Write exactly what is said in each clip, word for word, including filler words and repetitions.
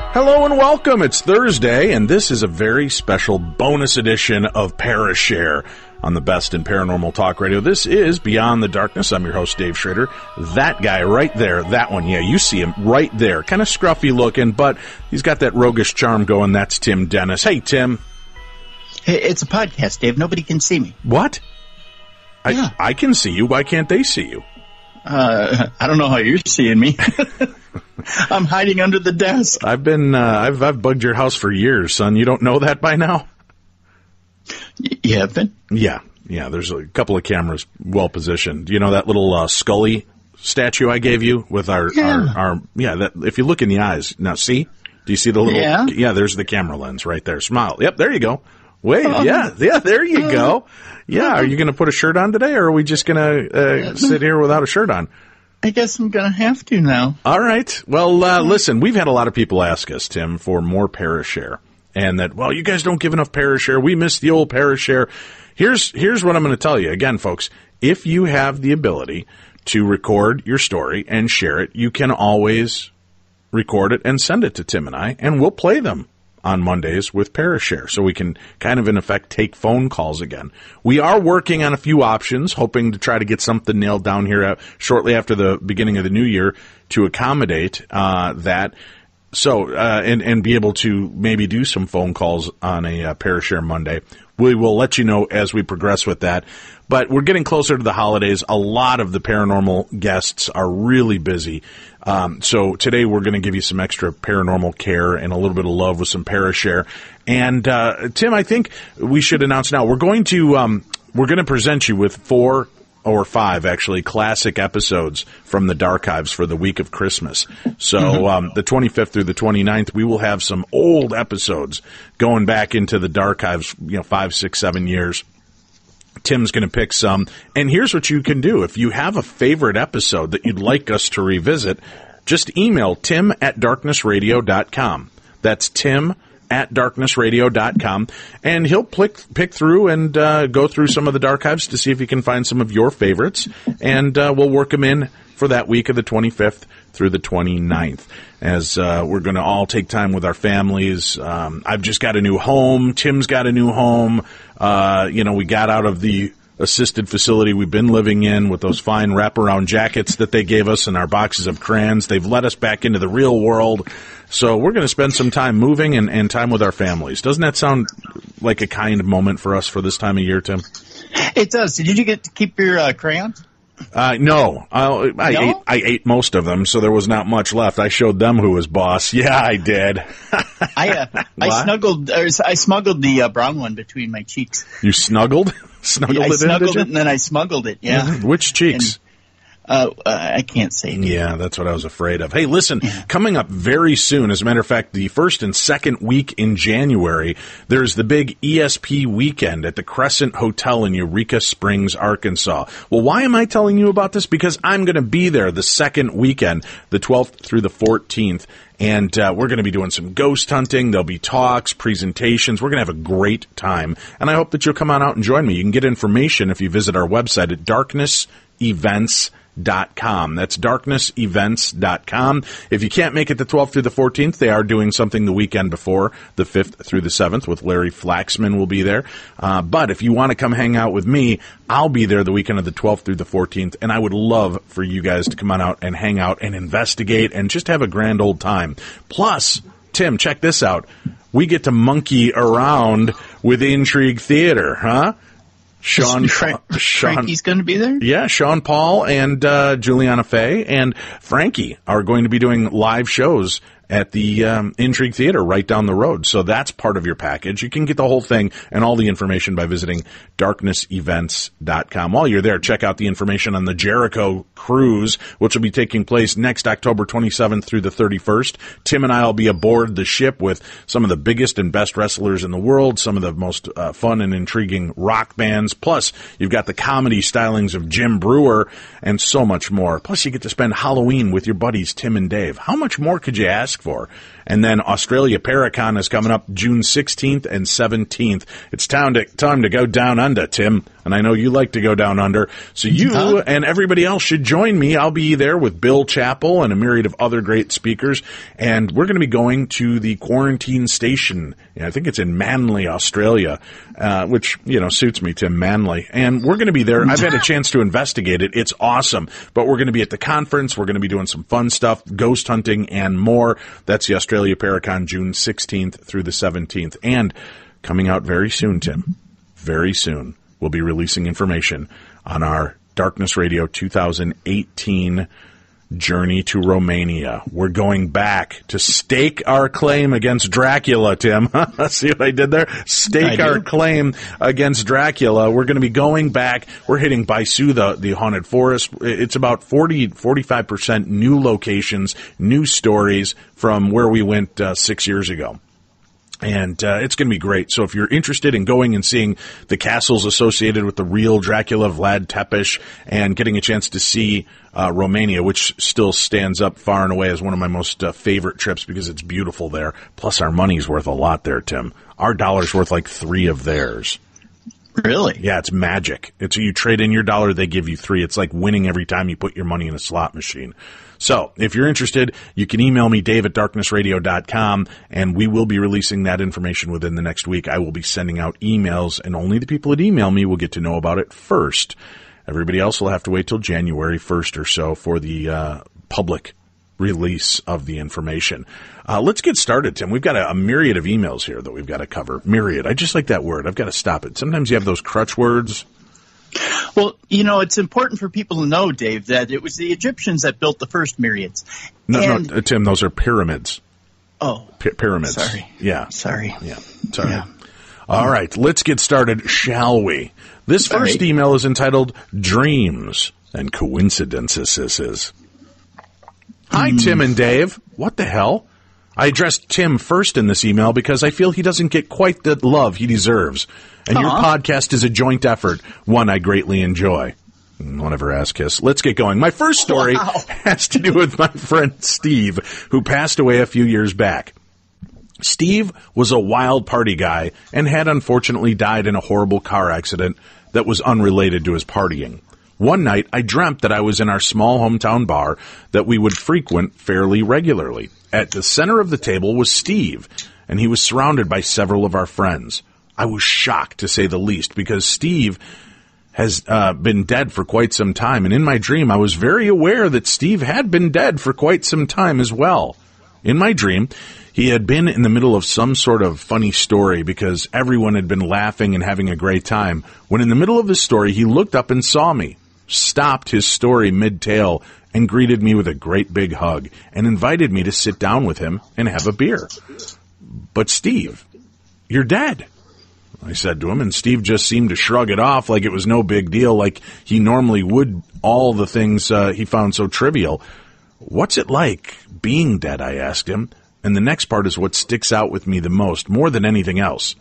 Hello and welcome. It's Thursday, and this is a very special bonus edition of Parashare on the best in paranormal talk radio. This is Beyond the Darkness. I'm your host, Dave Schrader. That guy right there, that one, yeah, you see him right there. Kind of scruffy looking, but he's got that roguish charm going. That's Tim Dennis. Hey, Tim. Hey, it's a podcast, Dave. Nobody can see me. What? I, yeah. I can see you. Why can't they see you? Uh, I don't know how you're seeing me. I'm hiding under the desk. I've been, uh, I've, I've bugged your house for years, son. You don't know that by now? Y- you have been? Yeah. Yeah. There's a couple of cameras well positioned. You know that little, uh, Scully statue I gave you with our, Yeah. our, our, yeah, that, if you look in the eyes, now see? Do you see the little, Yeah. yeah, there's the camera lens right there. Smile. Yep. There you go. Wait. Oh. Yeah. Yeah. There you go. Yeah. Are you going to put a shirt on today, or are we just going to, uh, sit here without a shirt on? I guess I'm going to have to now. All right. Well, uh, listen, we've had a lot of people ask us, Tim, for more Parashare. And that, well, you guys don't give enough Parashare. We miss the old Parashare. Here's, here's what I'm going to tell you. Again, folks, if you have the ability to record your story and share it, you can always record it and send it to Tim and I, and we'll play them on Mondays with Parashare, so we can kind of, in effect, take phone calls again. We are working on a few options, hoping to try to get something nailed down here uh, shortly after the beginning of the new year to accommodate uh, that. So, uh, and, and be able to maybe do some phone calls on a uh, Parashare Monday. We will let you know as we progress with that. But we're getting closer to the holidays. A lot of the paranormal guests are really busy. Um, so today we're going to give you some extra paranormal care and a little bit of love with some Parashare. And, uh, Tim, I think we should announce now, we're going to, um, we're going to present you with four or five, actually, classic episodes from the Darchives for the week of Christmas. So, mm-hmm. um, the twenty-fifth through the twenty-ninth, we will have some old episodes going back into the Darchives, you know, five, six, seven years. Tim's going to pick some. And here's what you can do. If you have a favorite episode that you'd like us to revisit, just email tim at darkness radio dot com. That's Tim at darkness radio dot com. And he'll pick, pick through and uh, go through some of the Darchives to see if he can find some of your favorites. And uh, we'll work them in for that week of the twenty-fifth through the twenty-ninth, as uh, we're going to all take time with our families. Um, I've just got a new home. Tim's got a new home. Uh, you know, we got out of the assisted facility we've been living in with those fine wraparound jackets that they gave us and our boxes of crayons. They've let us back into the real world. So we're going to spend some time moving and, and time with our families. Doesn't that sound like a kind moment for us for this time of year, Tim? It does. Did you get to keep your uh, crayons? Uh, no, I, I no? ate, I ate most of them, so there was not much left. I showed them who was boss. Yeah, I did. I, uh, I snuggled, or I smuggled the uh, brown one between my cheeks. You snuggled? Snuggled yeah, I it snuggled in, did you? it and then I smuggled it, yeah. Mm-hmm. Which cheeks? And, Uh, uh, I can't say. That. Yeah, that's what I was afraid of. Hey, listen, coming up very soon, as a matter of fact, the first and second week in January, there's the big E S P weekend at the Crescent Hotel in Eureka Springs, Arkansas. Well, why am I telling you about this? Because I'm going to be there the second weekend, the twelfth through the fourteenth. And uh, we're going to be doing some ghost hunting. There'll be talks, presentations. We're going to have a great time. And I hope that you'll come on out and join me. You can get information if you visit our website at darkness events dot com. That's darkness events dot com. If you can't make it the twelfth through the fourteenth, they are doing something the weekend before, the fifth through the seventh, with Larry Flaxman will be there. Uh, but if you want to come hang out with me, I'll be there the weekend of the twelfth through the fourteenth, and I would love for you guys to come on out and hang out and investigate and just have a grand old time. Plus, Tim, check this out. We get to monkey around with Intrigue Theater, huh? Sean, Frank, Sean, Frankie's going to be there? Yeah, Sean Paul and uh, Juliana Fay and Frankie are going to be doing live shows at the um, Intrigue Theater right down the road. So that's part of your package. You can get the whole thing and all the information by visiting darkness events dot com. While you're there, check out the information on the Jericho Cruise, which will be taking place next October twenty-seventh through the thirty-first. Tim and I will be aboard the ship with some of the biggest and best wrestlers in the world, some of the most uh, fun and intriguing rock bands. Plus, you've got the comedy stylings of Jim Brewer and so much more. Plus, you get to spend Halloween with your buddies Tim and Dave. How much more could you ask ask for. And then Australia Paracon is coming up June sixteenth and seventeenth. It's time to, time to go down under, Tim. And I know you like to go down under. So you huh? and everybody else should join me. I'll be there with Bill Chappell and a myriad of other great speakers. And we're going to be going to the quarantine station. I think it's in Manly, Australia, uh, which, you know, suits me, Tim, Manly. And we're going to be there. I've had a chance to investigate it. It's awesome. But we're going to be at the conference. We're going to be doing some fun stuff, ghost hunting and more. That's the Australia Paracon, June sixteenth through the seventeenth. And coming out very soon, Tim, very soon, we'll be releasing information on our Darkness Radio two thousand eighteen journey to Romania. We're going back to stake our claim against Dracula, Tim. See what I did there? Stake our claim against Dracula. We're going to be going back. We're hitting Baisu, the, the haunted forest. It's about forty, forty-five percent new locations, new stories from where we went uh, six years ago. And uh, it's going to be great. So if you're interested in going and seeing the castles associated with the real Dracula, Vlad Tepes, and getting a chance to see uh, Romania, which still stands up far and away as one of my most uh, favorite trips because it's beautiful there. Plus, our money's worth a lot there, Tim. Our dollar's worth like three of theirs. Really? Yeah, it's magic. It's you trade in your dollar, they give you three. It's like winning every time you put your money in a slot machine. So, if you're interested, you can email me, dave at darkness radio dot com, and we will be releasing that information within the next week. I will be sending out emails, and only the people that email me will get to know about it first. Everybody else will have to wait till January first or so for the uh, public release of the information. Uh, let's get started, Tim. We've got a, a myriad of emails here that we've got to cover. Myriad. I just like that word. I've got to stop it. Sometimes you have those crutch words. Well, you know, it's important for people to know, Dave, that it was the Egyptians that built the first myriads. No, and, no, uh, Tim, those are pyramids. Oh. P- pyramids. Sorry. Yeah. Sorry. Yeah. Sorry. Yeah. All right, let's get started, shall we? This first right. email is entitled Dreams and Coincidences. Hi, mm. Tim and Dave. What the hell? I addressed Tim first in this email because I feel he doesn't get quite the love he deserves. And uh-huh. your podcast is a joint effort, one I greatly enjoy. Whatever, ass kiss. Let's get going. My first story wow. has to do with my friend Steve, who passed away a few years back. Steve was a wild party guy and had unfortunately died in a horrible car accident that was unrelated to his partying. One night, I dreamt that I was in our small hometown bar that we would frequent fairly regularly. At the center of the table was Steve, and he was surrounded by several of our friends. I was shocked, to say the least, because Steve has uh, been dead for quite some time, and in my dream, I was very aware that Steve had been dead for quite some time as well. In my dream, he had been in the middle of some sort of funny story because everyone had been laughing and having a great time, when in the middle of the story, he looked up and saw me, stopped his story mid-tale, and greeted me with a great big hug, and invited me to sit down with him and have a beer. But Steve, you're dead, I said to him, and Steve just seemed to shrug it off like it was no big deal, like he normally would all the things uh, he found so trivial. What's it like being dead, I asked him, and the next part is what sticks out with me the most, more than anything else.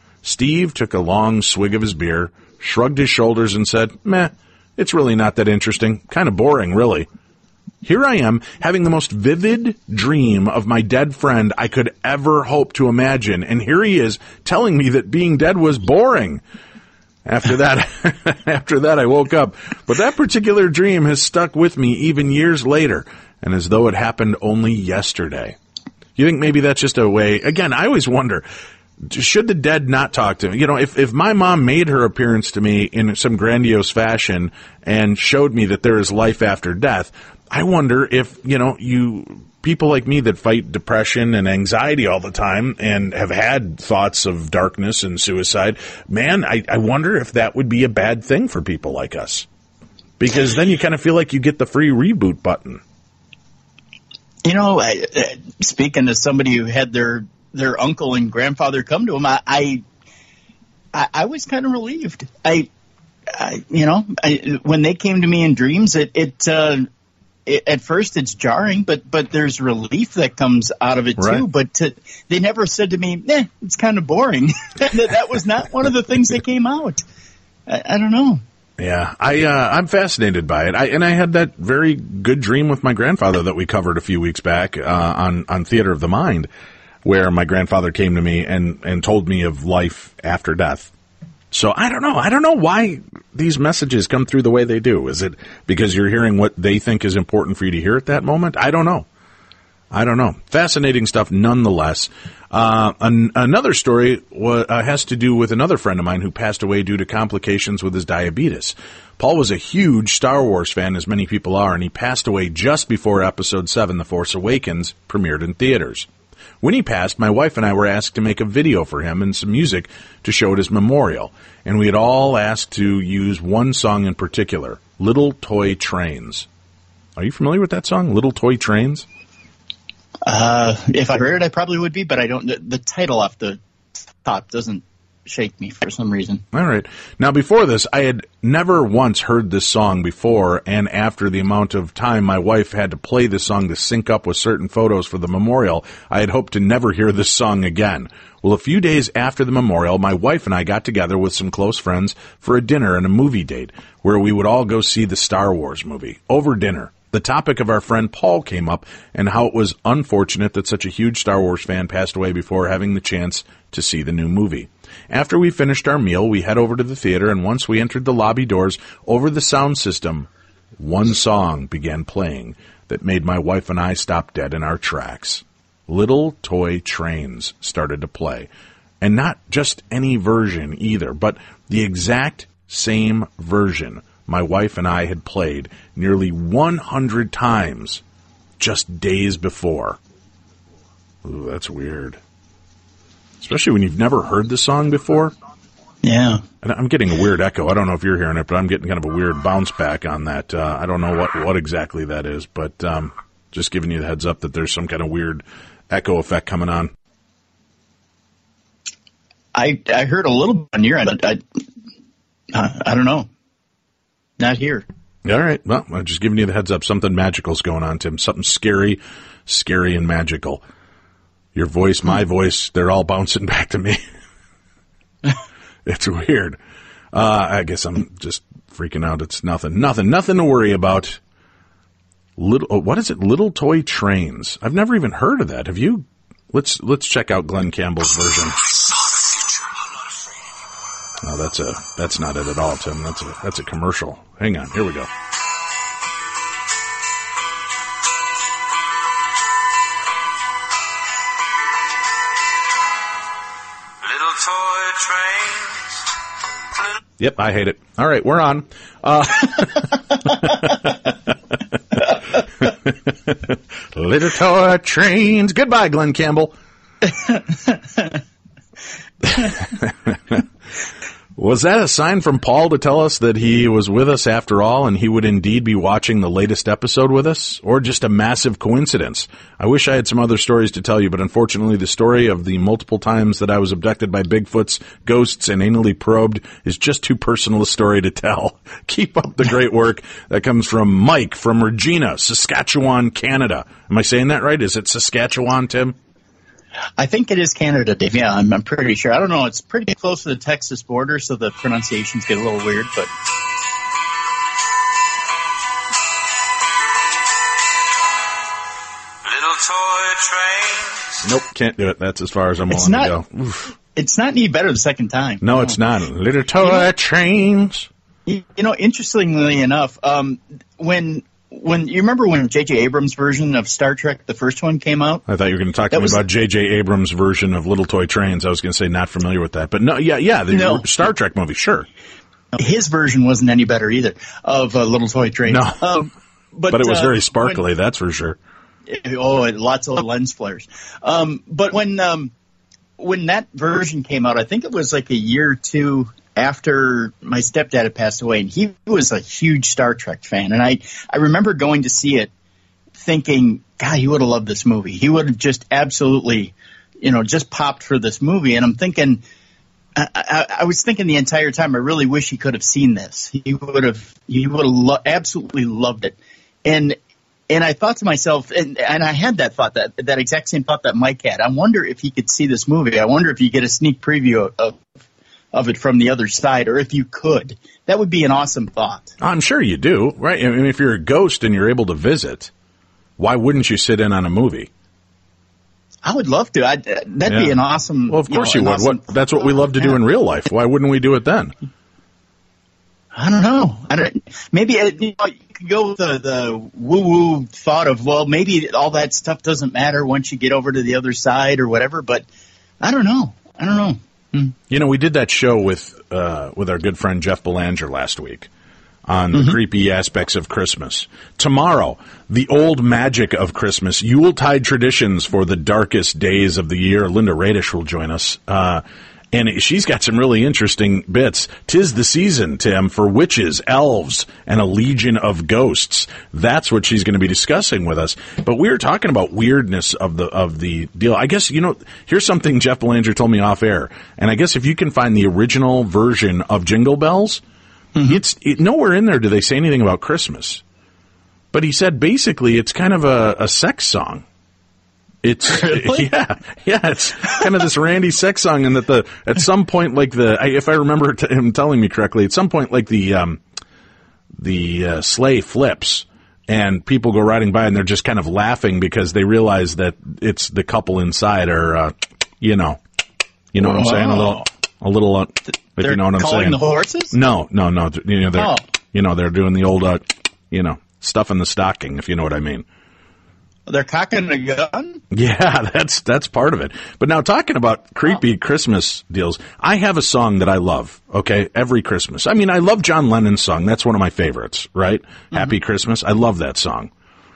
Steve took a long swig of his beer, shrugged his shoulders, and said, meh, it's really not that interesting, kind of boring, really. Here I am, having the most vivid dream of my dead friend I could ever hope to imagine, and here he is telling me that being dead was boring. After that, after that I woke up, but that particular dream has stuck with me even years later, and as though it happened only yesterday. You think maybe that's just a way, again, I always wonder, should the dead not talk to me? You know, if, if my mom made her appearance to me in some grandiose fashion and showed me that there is life after death, I wonder if, you know, you people like me that fight depression and anxiety all the time and have had thoughts of darkness and suicide, man, I, I wonder if that would be a bad thing for people like us. Because then you kind of feel like you get the free reboot button. You know, I, uh, speaking as somebody who had their their uncle and grandfather come to him, I I, I, I was kind of relieved. I, I you know, I, when they came to me in dreams, it it, uh, it at first it's jarring, but but there's relief that comes out of it right. too. But to, they never said to me, "Eh, it's kind of boring." that, that was not one of the things that came out. I, I don't know. Yeah, I, uh, I'm fascinated by it. I, and I had that very good dream with my grandfather that we covered a few weeks back, uh, on, on Theater of the Mind, where my grandfather came to me and, and told me of life after death. So I don't know. I don't know why these messages come through the way they do. Is it because you're hearing what they think is important for you to hear at that moment? I don't know. I don't know. Fascinating stuff nonetheless. Uh, an, another story wa- uh, has to do with another friend of mine who passed away due to complications with his diabetes. Paul was a huge Star Wars fan, as many people are, and he passed away just before Episode seven, The Force Awakens, premiered in theaters. When he passed, my wife and I were asked to make a video for him and some music to show at his memorial, and we had all asked to use one song in particular, Little Toy Trains. Are you familiar with that song, Little Toy Trains? Uh, if I heard it, I probably would be, but I don't. The, the title off the top doesn't shake me for some reason. All right. Now, before this, I had never once heard this song before, and after the amount of time my wife had to play this song to sync up with certain photos for the memorial, I had hoped to never hear this song again. Well, a few days after the memorial, my wife and I got together with some close friends for a dinner and a movie date, where we would all go see the Star Wars movie, over dinner. The topic of our friend Paul came up, and how it was unfortunate that such a huge Star Wars fan passed away before having the chance to see the new movie. After we finished our meal, we head over to the theater, and once we entered the lobby doors, over the sound system, one song began playing that made my wife and I stop dead in our tracks. Little Toy Trains started to play. And not just any version either, but the exact same version my wife and I had played nearly one hundred times just days before. Ooh, that's weird. Especially when you've never heard the song before. Yeah. And I'm getting a weird echo. I don't know if you're hearing it, but I'm getting kind of a weird bounce back on that. Uh, I don't know what, what exactly that is, but um, just giving you the heads up that there's some kind of weird echo effect coming on. I I heard a little on your end. I, I, I don't know. Not here. All right. Well, I'm just giving you the heads up. Something magical's going on, Tim. Something scary, scary and magical. Your voice, my voice, they're all bouncing back to me. It's weird. Uh, I guess I'm just freaking out. It's nothing. Nothing. Nothing to worry about. Little. Oh, what is it? Little Toy Trains. I've never even heard of that. Have you? Let's let's check out Glenn Campbell's version. Oh, that's a that's not it at all, Tim. That's a that's a commercial. Hang on, here we go. Little toy trains. Little Yep, I hate it. All right, we're on. Uh, Little Toy Trains. Goodbye, Glenn Campbell. Was that a sign from Paul to tell us that he was with us after all and he would indeed be watching the latest episode with us? Or just a massive coincidence? I wish I had some other stories to tell you, but unfortunately the story of the multiple times that I was abducted by Bigfoots, ghosts, and anally probed is just too personal a story to tell. Keep up the great work. That comes from Mike from Regina, Saskatchewan, Canada. Am I saying that right? Is it Saskatchewan, Tim? I think it is Canada, Dave. Yeah, I'm, I'm pretty sure. I don't know. It's pretty close to the Texas border, so the pronunciations get a little weird, but... Little toy trains. Nope, can't do it. That's as far as I'm It's willing not- to go. Oof. It's not any better the second time. No, it's not. Little Toy You know- Trains. You you know, interestingly enough, um, when when you remember when J J Abrams' version of Star Trek, the first one, came out? I thought you were going to talk to That me was- about J J Abrams' version of Little Toy Trains. I was going to say not familiar with that. But no, yeah, yeah, the No. Star Trek movie, sure. His version wasn't any better either of uh, Little Toy Train. No. Um, but, But it was uh, very sparkly, that's for sure. when- oh, and lots of lens flares. Um, but when um, when that version came out, I think it was like a year or two after my stepdad had passed away, and he was a huge Star Trek fan. And I, I remember going to see it thinking, God, he would have loved this movie. He would have just absolutely, you know, just popped for this movie. And I'm thinking, I, I, I was thinking the entire time, I really wish he could have seen this. He would have, he would have lo- absolutely loved it. And and I thought to myself, and, and I had that thought, that that exact same thought that Mike had. I wonder if he could see this movie. I wonder if you get a sneak preview of of it from the other side, or if you could. That would be an awesome thought. I'm sure you do, right? I mean, if you're a ghost and you're able to visit, why wouldn't you sit in on a movie? I would love to. I'd, that'd Yeah. be an awesome. Well, of course you, know, would. an awesome What, that's what we love to do yeah. in real life. Why wouldn't we do it then? I don't know. I don't. Maybe uh, you, know, you could go with the, the woo-woo thought of, well, maybe all that stuff doesn't matter once you get over to the other side or whatever. But I don't know. I don't know. Hmm. You know, we did that show with uh, with our good friend Jeff Belanger last week on the mm-hmm. creepy aspects of Christmas. Tomorrow, the old magic of Christmas, Yuletide traditions for the darkest days of the year. Linda Radish will join us. Uh, and she's got some really interesting bits. 'Tis the season, Tim, for witches, elves, and a legion of ghosts. That's what she's going to be discussing with us. But we were talking about weirdness of the of the deal. I guess, you know, here's something Jeff Belanger told me off air. And I guess if you can find the original version of Jingle Bells, mm-hmm. it's it, nowhere in there do they say anything about Christmas. But he said basically it's kind of a, a sex song. It's really? yeah, yeah. It's kind of this Randy sex song, and that the at some point, like the if I remember t- him telling me correctly, at some point, like the um, the uh, sleigh flips, and people go riding by, and they're just kind of laughing because they realize that it's the couple inside are, uh, you know, you know what I'm saying, a little, a little. Uh, if they're you know what I'm calling saying. The horses? No, no, no. You know they're, oh. you know they're doing the old, uh, you know, stuff in the stocking, if you know what I mean. They're cocking a gun? Yeah, that's that's part of it. But now talking about creepy oh. Christmas deals, I have a song that I love, okay, every Christmas. I mean, I love John Lennon's song. That's one of my favorites, right? Mm-hmm. Happy Christmas. I love that song.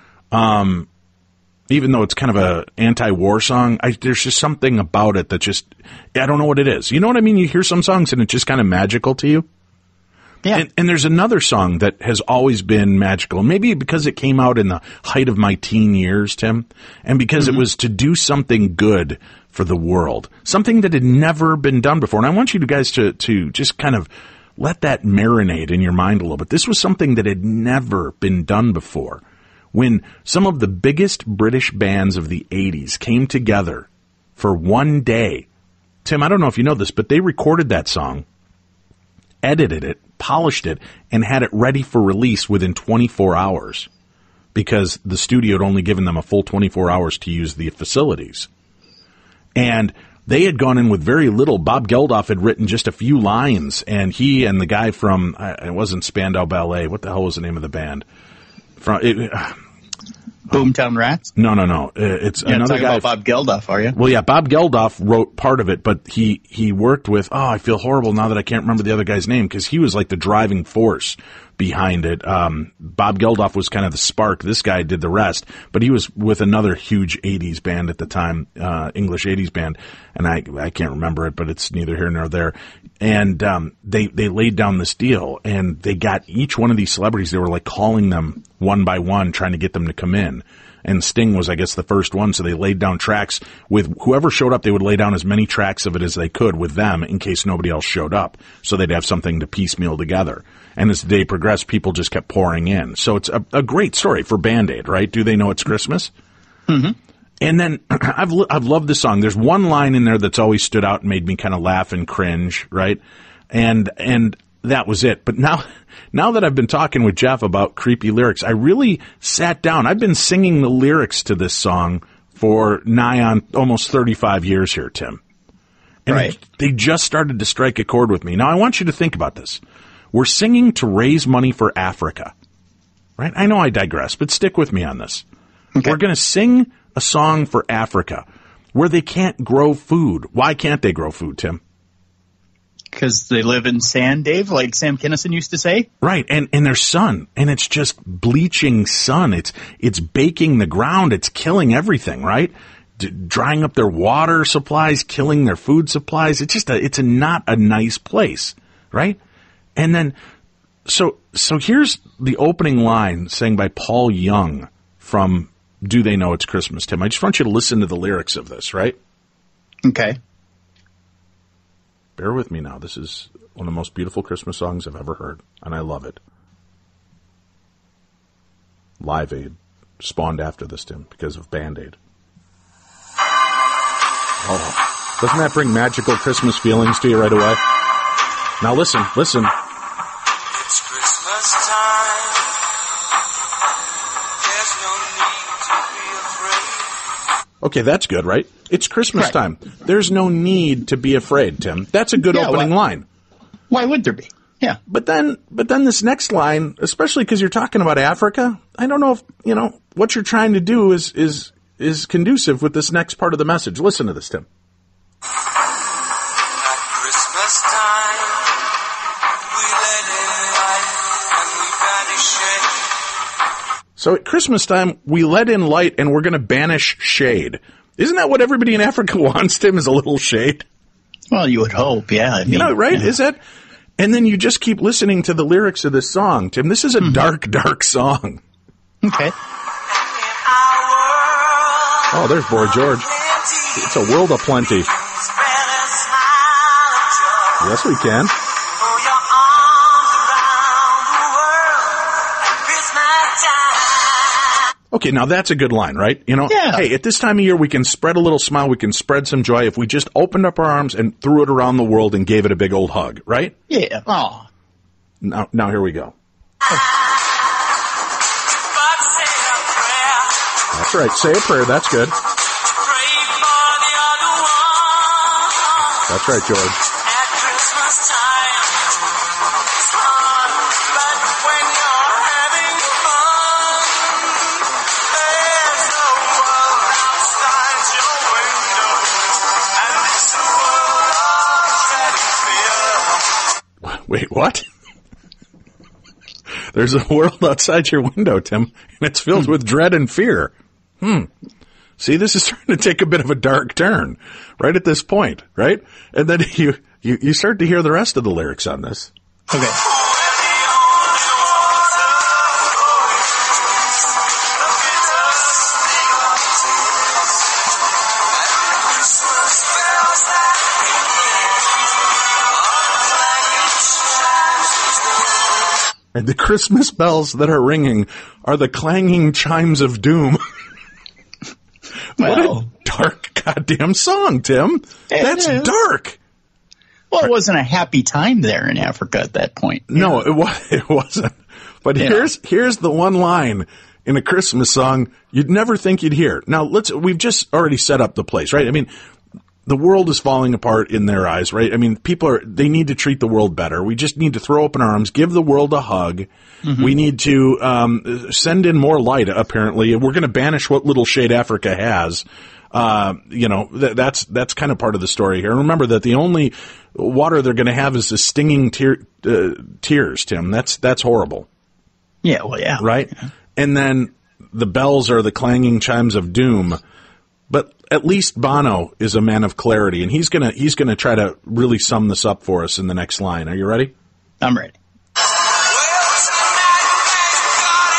Um, even though it's kind of a anti-war song, I, there's just something about it that just, I don't know what it is. You know what I mean? You hear some songs and it's just kind of magical to you. Yeah. And, and there's another song that has always been magical, maybe because it came out in the height of my teen years, Tim, and because mm-hmm. it was to do something good for the world, something that had never been done before. And I want you guys to, to just kind of let that marinate in your mind a little bit. This was something that had never been done before. When some of the biggest British bands of the eighties came together for one day. Tim, I don't know if you know this, but they recorded that song, edited it, polished it, and had it ready for release within twenty-four hours because the studio had only given them a full twenty-four hours to use the facilities. And they had gone in with very little. Bob Geldof had written just a few lines, and he and the guy from, it wasn't Spandau Ballet, what the hell was the name of the band? From it, uh, Boomtown Rats? No, no, no. It's You're another talking guy. about Bob Geldof, are you? Well, yeah, Bob Geldof wrote part of it, but he, he worked with, oh, I feel horrible now that I can't remember the other guy's name, because he was like the driving force behind it. Um, Bob Geldof was kind of the spark. This guy did the rest, but he was with another huge eighties band at the time, uh, English eighties band, and I, I can't remember it, but it's neither here nor there. And, um, they, they laid down this deal, and they got each one of these celebrities, they were like calling them one by one, trying to get them to come in. And Sting was, I guess, the first one, so they laid down tracks with whoever showed up. They would lay down as many tracks of it as they could with them in case nobody else showed up, so they'd have something to piecemeal together. And as the day progressed, people just kept pouring in. So it's a, a great story for Band-Aid, right? Do they know it's Christmas? Mm-hmm. And then I've I've loved this song. There's one line in there that's always stood out and made me kind of laugh and cringe, right? And and that was it. But now now that I've been talking with Jeff about creepy lyrics, I really sat down. I've been singing the lyrics to this song for nigh on almost thirty-five years here, Tim. And right. it, they just started to strike a chord with me. Now I want you to think about this. We're singing to raise money for Africa, right? I know I digress, but stick with me on this. Okay. We're going to sing a song for Africa where they can't grow food. Why can't they grow food, Tim? Because they live in sand, Dave, like Sam Kinison used to say. Right, and and there's sun, and it's just bleaching sun. It's it's baking the ground. It's killing everything, right? D- drying up their water supplies, killing their food supplies. It's just a it's a not a nice place, right? And then, so so here's the opening line sang by Paul Young from Do They Know It's Christmas, Tim? I just want you to listen to the lyrics of this, right? Okay. Bear with me now. This is one of the most beautiful Christmas songs I've ever heard, and I love it. Live Aid spawned after this, Tim, because of Band-Aid. Oh, doesn't that bring magical Christmas feelings to you right away? Now listen, listen. It's Christmas time. There's no need to be afraid. Okay, that's good, right? It's Christmas Right. time. There's no need to be afraid, Tim. That's a good Yeah, opening well- line. Why would there be? Yeah. But then, but then this next line, especially because you're talking about Africa, I don't know if, you know, what you're trying to do is, is, is conducive with this next part of the message. Listen to this, Tim. At Christmas time, we let in light and we banish shade. So at Christmas time, we let in light and we're going to banish shade. Isn't that what everybody in Africa wants, Tim, is a little shade? Well, you would hope, yeah. I mean, You know, right? yeah. Is that? And then you just keep listening to the lyrics of this song, Tim. This is a dark, dark song. Okay. In our world, Oh, there's Boy George. plenty, It's a world of plenty. spread a smile of joy. Yes, we can. Throw your arms around the world at Christmas time. Okay, now that's a good line, right? You know, Yeah. hey, at this time of year, we can spread a little smile, we can spread some joy if we just opened up our arms and threw it around the world and gave it a big old hug, right? Yeah. Oh. Now, now here we go. But say a prayer, That's right. Say a prayer. That's good. pray for the other one. That's right, George. At Christmas time, it's fun, but when you're having fun, there's no world outside your window, and it's a world of dread and fear. Wait, what? There's a world outside your window, Tim, and it's filled with dread and fear. Hmm. See, this is starting to take a bit of a dark turn right at this point, right? And then you, you, you start to hear the rest of the lyrics on this. Okay. And the Christmas bells that are ringing are the clanging chimes of doom. What a Well, dark goddamn song, Tim. It That's is. dark. well, it wasn't a happy time there in Africa at that point. No, it, wa- it wasn't. But Yeah. here's here's the one line in a Christmas song you'd never think you'd hear. Now, let's we've just already set up the place, right? I mean, the world is falling apart in their eyes, right? I mean, people are they need to treat the world better. We just need to throw open our arms, give the world a hug. Mm-hmm. We need to um, send in more light. Apparently, we're going to banish what little shade Africa has. Uh, you know, th- that's that's kind of part of the story here. And remember that the only water they're going to have is the stinging tear, uh, tears, Tim. That's that's horrible, Yeah, well, yeah. right? And then the bells are the clanging chimes of doom. But at least Bono is a man of clarity, and he's gonna he's gonna try to really sum this up for us in the next line. Are you ready? I'm ready. Well, tonight, thank God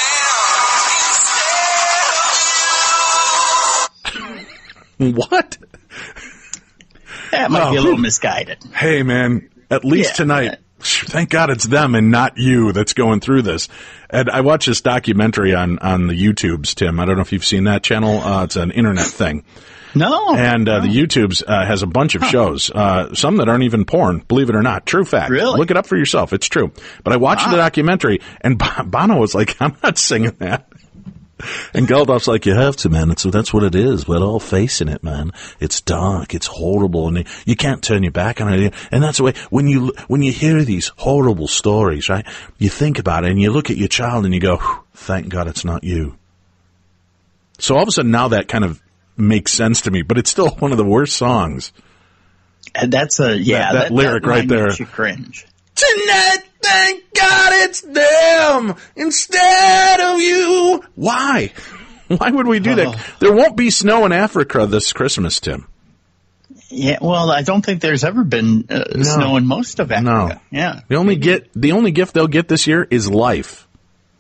it's them instead of What? That might Oh. be a little misguided. Hey, man, at least Yeah. tonight, thank God it's them and not you that's going through this. And I watched this documentary on, on the YouTubes, Tim. I don't know if you've seen that channel. Uh, it's an internet thing. No. And uh, the YouTubes uh, has a bunch of shows, uh, some that aren't even porn, believe it or not. True fact. Really? Look it up for yourself. It's true. But I watched the documentary, and Bo- Bono was like, I'm not singing that. And Geldof's like, you have to, man. It's, that's what it is. We're all facing it, man. It's dark. It's horrible. And you can't turn your back on it. And that's the way, when you, when you hear these horrible stories, right, you think about it and you look at your child and you go, thank God it's not you. So all of a sudden now that kind of makes sense to me, but it's still one of the worst songs. And that's a, yeah. that lyric right line there. makes you cringe. Tonight, thank God it's them instead of you. Why? Why would we do that? Oh. There won't be snow in Africa this Christmas, Tim. Yeah, well, I don't think there's ever been uh, snow in most of Africa. No. Yeah. The only get the only gift they'll get this year is life.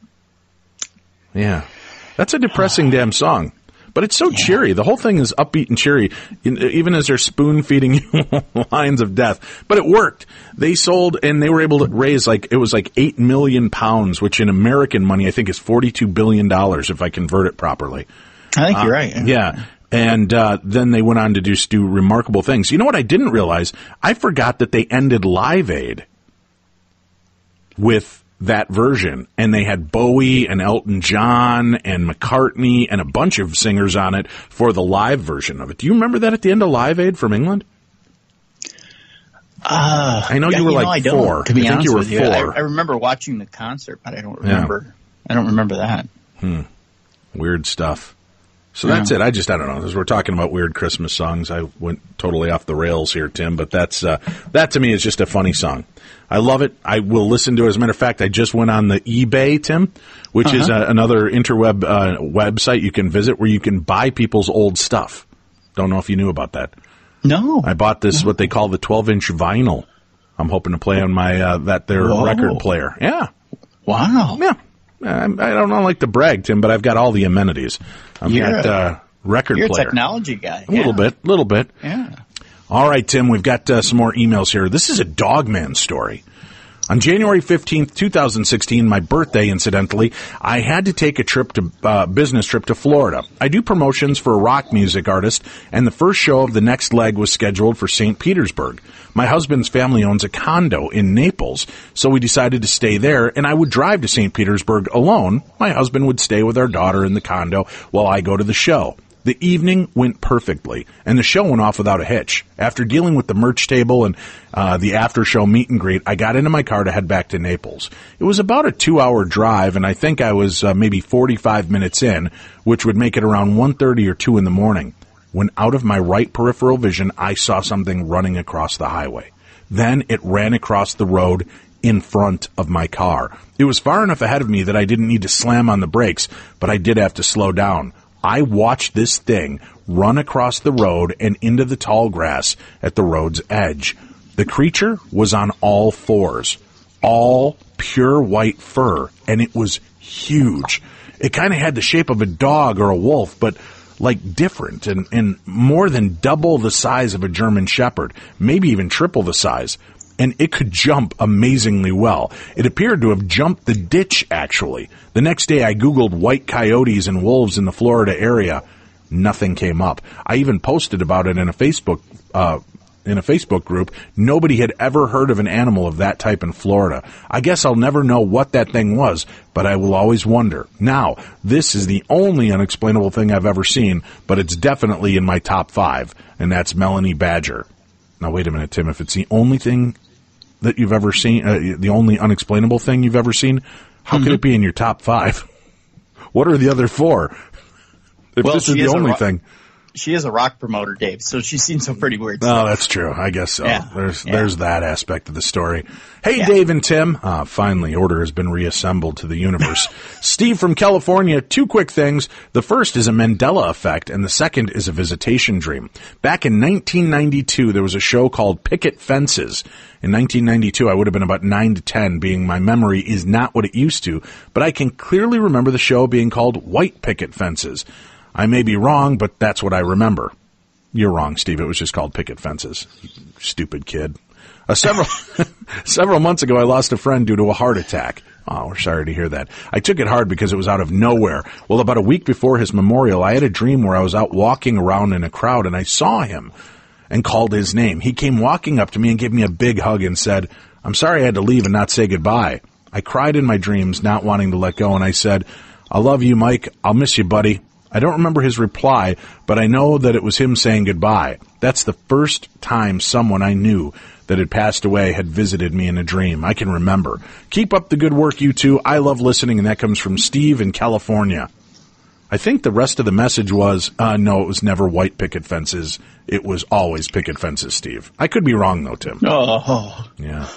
Yeah. That's a depressing damn song. But it's so cheery. The whole thing is upbeat and cheery, in, even as they're spoon feeding you lines of death. But it worked. They sold and they were able to raise like, it was like eight million pounds, which in American money, I think is forty-two billion dollars if I convert it properly. I think Uh, you're right. Yeah. And uh, then they went on to just do remarkable things. You know what I didn't realize? I forgot that they ended Live Aid with that version. And they had Bowie and Elton John and McCartney and a bunch of singers on it for the live version of it. Do you remember that at the end of Live Aid from England? Uh, I know you you were know, like I don't, four. To be I think honest you were with you, four. I, I remember watching the concert, but I don't remember. Yeah. I don't remember that. Hmm. Weird stuff. So Yeah. that's it. I just, I don't know. As we're talking about weird Christmas songs, I went totally off the rails here, Tim, but that's, uh, that to me is just a funny song. I love it. I will listen to it. As a matter of fact, I just went on the eBay, Tim, which Uh-huh. is uh, another interweb uh, website you can visit where you can buy people's old stuff. Don't know if you knew about that. No. I bought this, what they call the twelve inch vinyl. I'm hoping to play on my, uh, that their Whoa. record player. Yeah. Wow. Yeah. I, I don't know, like to brag, Tim, but I've got all the amenities. I've You're got a- uh, record You're player. a technology guy. A little bit, little bit. Yeah. All right, Tim, we've got uh, some more emails here. This is a Dogman story. On January fifteenth, twenty sixteen, my birthday, incidentally, I had to take a trip to uh, business trip to Florida. I do promotions for a rock music artist, and the first show of the next leg was scheduled for Saint Petersburg. My husband's family owns a condo in Naples, so we decided to stay there, and I would drive to Saint Petersburg alone. My husband would stay with our daughter in the condo while I go to the show. The evening went perfectly, and the show went off without a hitch. After dealing with the merch table and uh, the after-show meet and greet, I got into my car to head back to Naples. It was about a two-hour drive, and I think I was uh, maybe forty-five minutes in, which would make it around one thirty or two in the morning, when out of my right peripheral vision, I saw something running across the highway. Then it ran across the road in front of my car. It was far enough ahead of me that I didn't need to slam on the brakes, but I did have to slow down. I watched this thing run across the road and into the tall grass at the road's edge. The creature was on all fours, all pure white fur, and it was huge. It kind of had the shape of a dog or a wolf, but like different and, and more than double the size of a German Shepherd, maybe even triple the size. And it could jump amazingly well. It appeared to have jumped the ditch, actually. The next day I Googled white coyotes and wolves in the Florida area. Nothing came up. I even posted about it in a Facebook, uh, in a Facebook group. Nobody had ever heard of an animal of that type in Florida. I guess I'll never know what that thing was, but I will always wonder. Now, this is the only unexplainable thing I've ever seen, but it's definitely in my top five, and that's Melanie Badger. Now, wait a minute, Tim. If it's the only thing that you've ever seen, uh, the only unexplainable thing you've ever seen, how mm-hmm. could it be in your top five? What are the other four? If well, this is the only ro- thing. She is a rock promoter, Dave, so she's seen some pretty weird oh, stuff. Oh, that's true. I guess so. Yeah. There's yeah. there's that aspect of the story. Hey, yeah. Dave and Tim. Uh, finally, order has been reassembled to the universe. Steve from California, two quick things. The first is a Mandela effect, and the second is a visitation dream. Back in nineteen ninety-two, there was a show called Picket Fences. In nineteen ninety-two, I would have been about nine to ten, being my memory is not what it used to, but I can clearly remember the show being called White Picket Fences. I may be wrong, but that's what I remember. You're wrong, Steve. It was just called Picket Fences. You stupid kid. Uh, several several months ago, I lost a friend due to a heart attack. Oh, we're sorry to hear that. I took it hard because it was out of nowhere. Well, about a week before his memorial, I had a dream where I was out walking around in a crowd, and I saw him and called his name. He came walking up to me and gave me a big hug and said, "I'm sorry I had to leave and not say goodbye." I cried in my dreams, not wanting to let go, and I said, "I love you, Mike. I'll miss you, buddy." I don't remember his reply, but I know that it was him saying goodbye. That's the first time someone I knew that had passed away had visited me in a dream. I can remember. Keep up the good work, you two. I love listening, and that comes from Steve in California. I think the rest of the message was, uh, no, it was never white picket fences. It was always picket fences, Steve. I could be wrong, though, Tim. Oh. Yeah.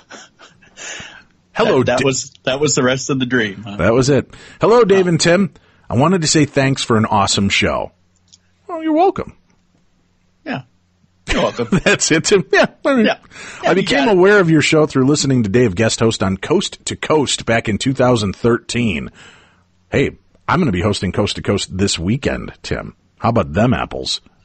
Hello, that, that Di- was that was the rest of the dream. Huh? That was it. Hello, Dave and Tim. I wanted to say thanks for an awesome show. Well, you're welcome. Yeah. You're welcome. That's it, Tim. Yeah. I, mean, yeah. yeah I became aware of your show through listening to Dave guest host on Coast to Coast back in two thousand thirteen. Hey, I'm going to be hosting Coast to Coast this weekend, Tim. How about them apples?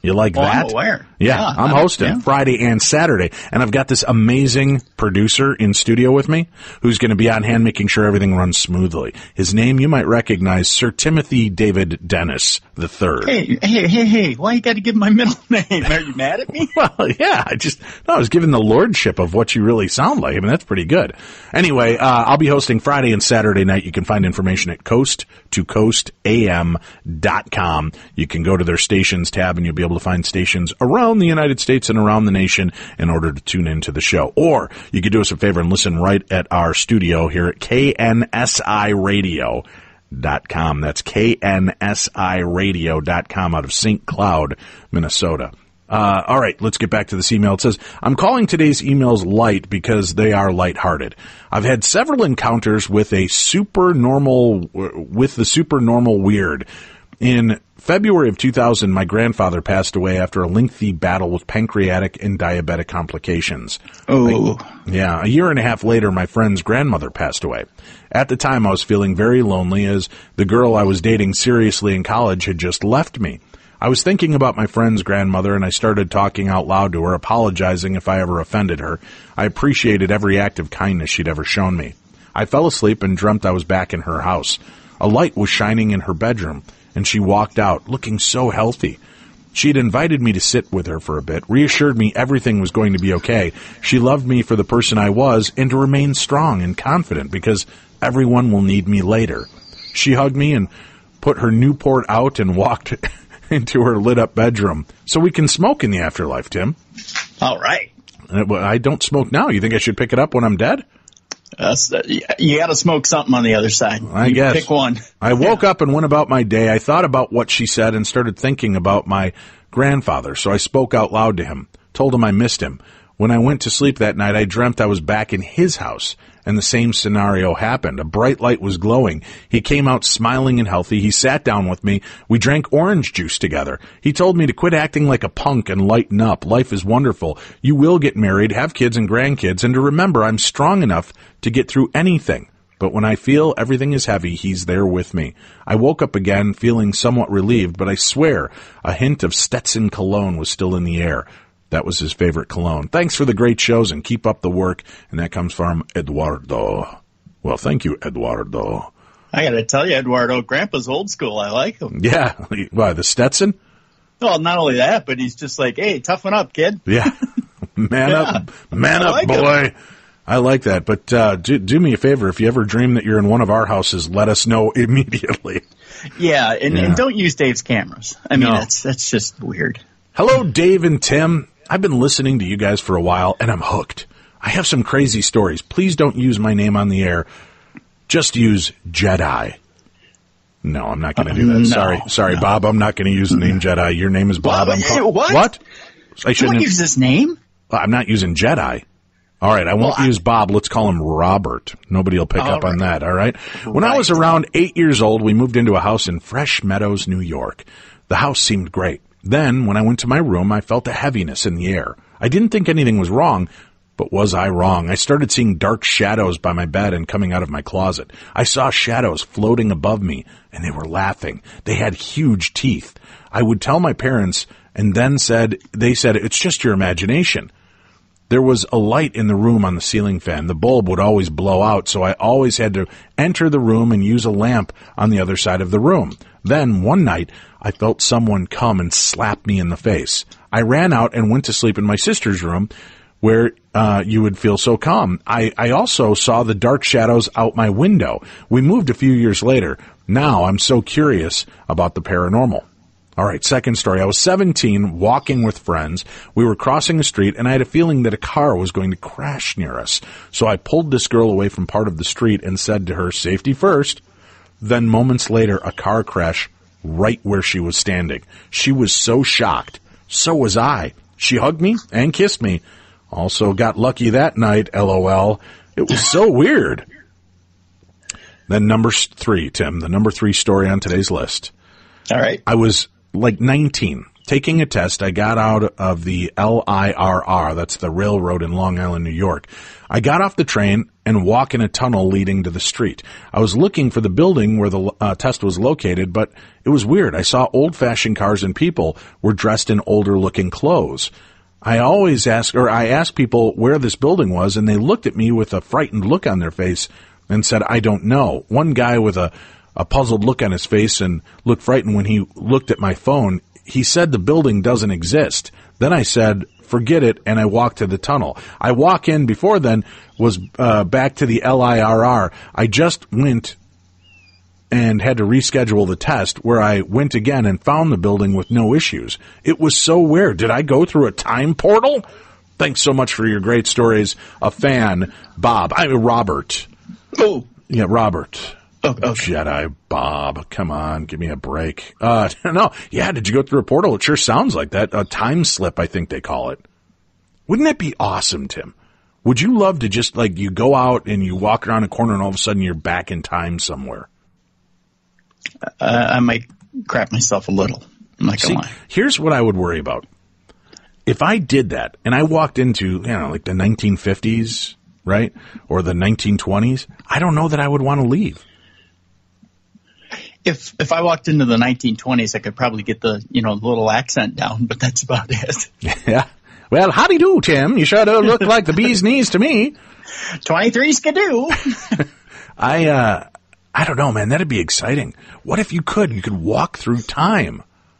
You like Oh, that? I'm aware. Yeah, Yeah, I'm I- hosting yeah. Friday and Saturday, and I've got this amazing producer in studio with me who's going to be on hand making sure everything runs smoothly. His name you might recognize, Sir Timothy David Dennis the Third. Hey, hey, hey, hey! Why you got to give my middle name? Are you mad at me? Well, yeah, I just, no, I was given the lordship of what you really sound like. I mean, that's pretty good. Anyway, uh, I'll be hosting Friday and Saturday night. You can find information at coast to coast a m dot com. You can go to their stations tab and you'll be able to find stations around the United States and around the nation in order to tune into the show. Or you could do us a favor and listen right at our studio here at K N S I radio dot com. That's K N S I radio dot com out of Saint Cloud, Minnesota. Uh, all right, let's get back to this email. It says, I'm calling today's emails light because they are lighthearted. I've had several encounters with a super normal, with the super normal weird. In February of two thousand, my grandfather passed away after a lengthy battle with pancreatic and diabetic complications. Oh, Yeah, a year and a half later, my friend's grandmother passed away. At the time, I was feeling very lonely as the girl I was dating seriously in college had just left me. I was thinking about my friend's grandmother, and I started talking out loud to her, apologizing if I ever offended her. I appreciated every act of kindness she'd ever shown me. I fell asleep and dreamt I was back in her house. A light was shining in her bedroom, and she walked out, looking so healthy. She'd invited me to sit with her for a bit, reassured me everything was going to be okay. She loved me for the person I was, and to remain strong and confident, because everyone will need me later. She hugged me and put her Newport out and walked into her lit-up bedroom. So we can smoke in the afterlife, Tim. all right. Uh, well, I don't smoke now. You think I should pick it up when I'm dead? That's, uh, you got to smoke something on the other side. I You guess. pick one. I woke up and went about my day. I thought about what she said and started thinking about my grandfather, so I spoke out loud to him, told him I missed him. When I went to sleep that night, I dreamt I was back in his house, and the same scenario happened. A bright light was glowing. He came out smiling and healthy. He sat down with me. We drank orange juice together. He told me to quit acting like a punk and lighten up. Life is wonderful. You will get married, have kids and grandkids, and to remember I'm strong enough to get through anything. But when I feel everything is heavy, he's there with me. I woke up again feeling somewhat relieved, but I swear a hint of Stetson cologne was still in the air. That was his favorite cologne. Thanks for the great shows and keep up the work. And that comes from Eduardo. Well, thank you, Eduardo. I got to tell you, Eduardo, Grandpa's old school. I like him. Yeah. Why, the Stetson? Well, not only that, but he's just like, hey, toughen up, kid. Yeah. Man Yeah. up. Man I up, like boy. him. I like that. But uh, do, do me a favor. If you ever dream that you're in one of our houses, let us know immediately. Yeah, and, Yeah. and don't use Dave's cameras. I mean, No. that's that's just weird. Hello, Dave and Tim. I've been listening to you guys for a while, and I'm hooked. I have some crazy stories. Please don't use my name on the air. Just use Jedi. No, I'm not going to do that. Uh, no, sorry, sorry, no. Bob. I'm not going to use the name Jedi. Your name is Bob. Bob, I'm eh, call- what? What? I Don't shouldn't. use his name. I'm not using Jedi. All right, I won't Well, I- use Bob. Let's call him Robert. Nobody will pick All up on right. that, all right? When I Right. was around eight years old, we moved into a house in Fresh Meadows, New York. The house seemed great. Then, when I went to my room, I felt a heaviness in the air. I didn't think anything was wrong, but was I wrong? I started seeing dark shadows by my bed and coming out of my closet. I saw shadows floating above me, and they were laughing. They had huge teeth. I would tell my parents, and then said, they said, it's just your imagination. There was a light in the room on the ceiling fan. The bulb would always blow out, so I always had to enter the room and use a lamp on the other side of the room. Then, one night, I felt someone come and slap me in the face. I ran out and went to sleep in my sister's room, where uh, you would feel so calm. I, I also saw the dark shadows out my window. We moved a few years later. Now I'm so curious about the paranormal. All right, second story. I was seventeen, walking with friends. We were crossing a street, and I had a feeling that a car was going to crash near us. So I pulled this girl away from part of the street and said to her, safety first. Then moments later, a car crash right where she was standing. She was so shocked. So was I. She hugged me and kissed me. Also got lucky that night, LOL. It was so weird. Then number three, Tim, the number three story on today's list. All right. I was like nineteen. taking a test. I got out of the L I R R, that's the railroad in Long Island, New York. I got off the train and walk in a tunnel leading to the street. I was looking for the building where the uh, test was located, but it was weird. I saw old-fashioned cars and people were dressed in older-looking clothes. I always ask, or I asked people where this building was, and they looked at me with a frightened look on their face and said, I don't know. One guy with a, a puzzled look on his face and looked frightened when he looked at my phone. He said the building doesn't exist. Then I said, forget it, and I walked to the tunnel. I walk in before then, was uh, back to the L I R R. I just went and had to reschedule the test, where I went again and found the building with no issues. It was so weird. Did I go through a time portal? Thanks so much for your great stories. A fan, Bob. I mean, Robert. Oh. Yeah, Robert. Oh, okay. Jedi Bob, come on, give me a break. Uh, no, yeah, did you go through a portal? It sure sounds like that. A time slip, I think they call it. Wouldn't that be awesome, Tim? Would you love to just, like, you go out and you walk around a corner and all of a sudden you're back in time somewhere? Uh, I might crap myself a little. I'm not gonna See, lie. here's what I would worry about. If I did that and I walked into, you know, like the nineteen fifties, right, or the nineteen twenties, I don't know that I would want to leave. If if I walked into the nineteen twenties, I could probably get the, you know, little accent down, but that's about it. Yeah. Well, howdy do, Tim. You sure do look like the bee's knees to me. twenty-three skidoo. I, uh, I don't know, man. That'd be exciting. What if you could? You could walk through time.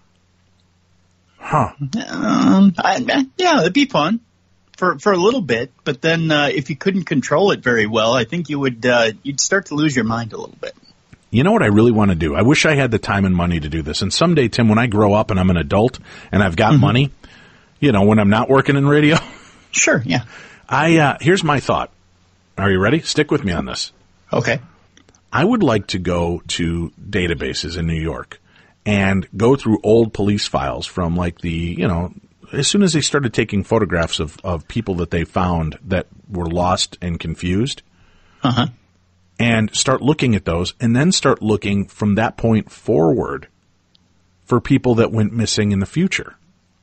Huh. Um, I, yeah, it'd be fun for for a little bit, but then uh, if you couldn't control it very well, I think you would uh, you'd start to lose your mind a little bit. You know what I really want to do? I wish I had the time and money to do this. And someday, Tim, when I grow up and I'm an adult and I've got mm-hmm. money, you know, when I'm not working in radio. Sure, yeah. I uh, here's my thought. Are you ready? Stick with me on this. Okay. I would like to go to databases in New York and go through old police files from, like, the, you know, as soon as they started taking photographs of, of people that they found that were lost and confused. Uh-huh. And start looking at those, and then start looking from that point forward for people that went missing in the future.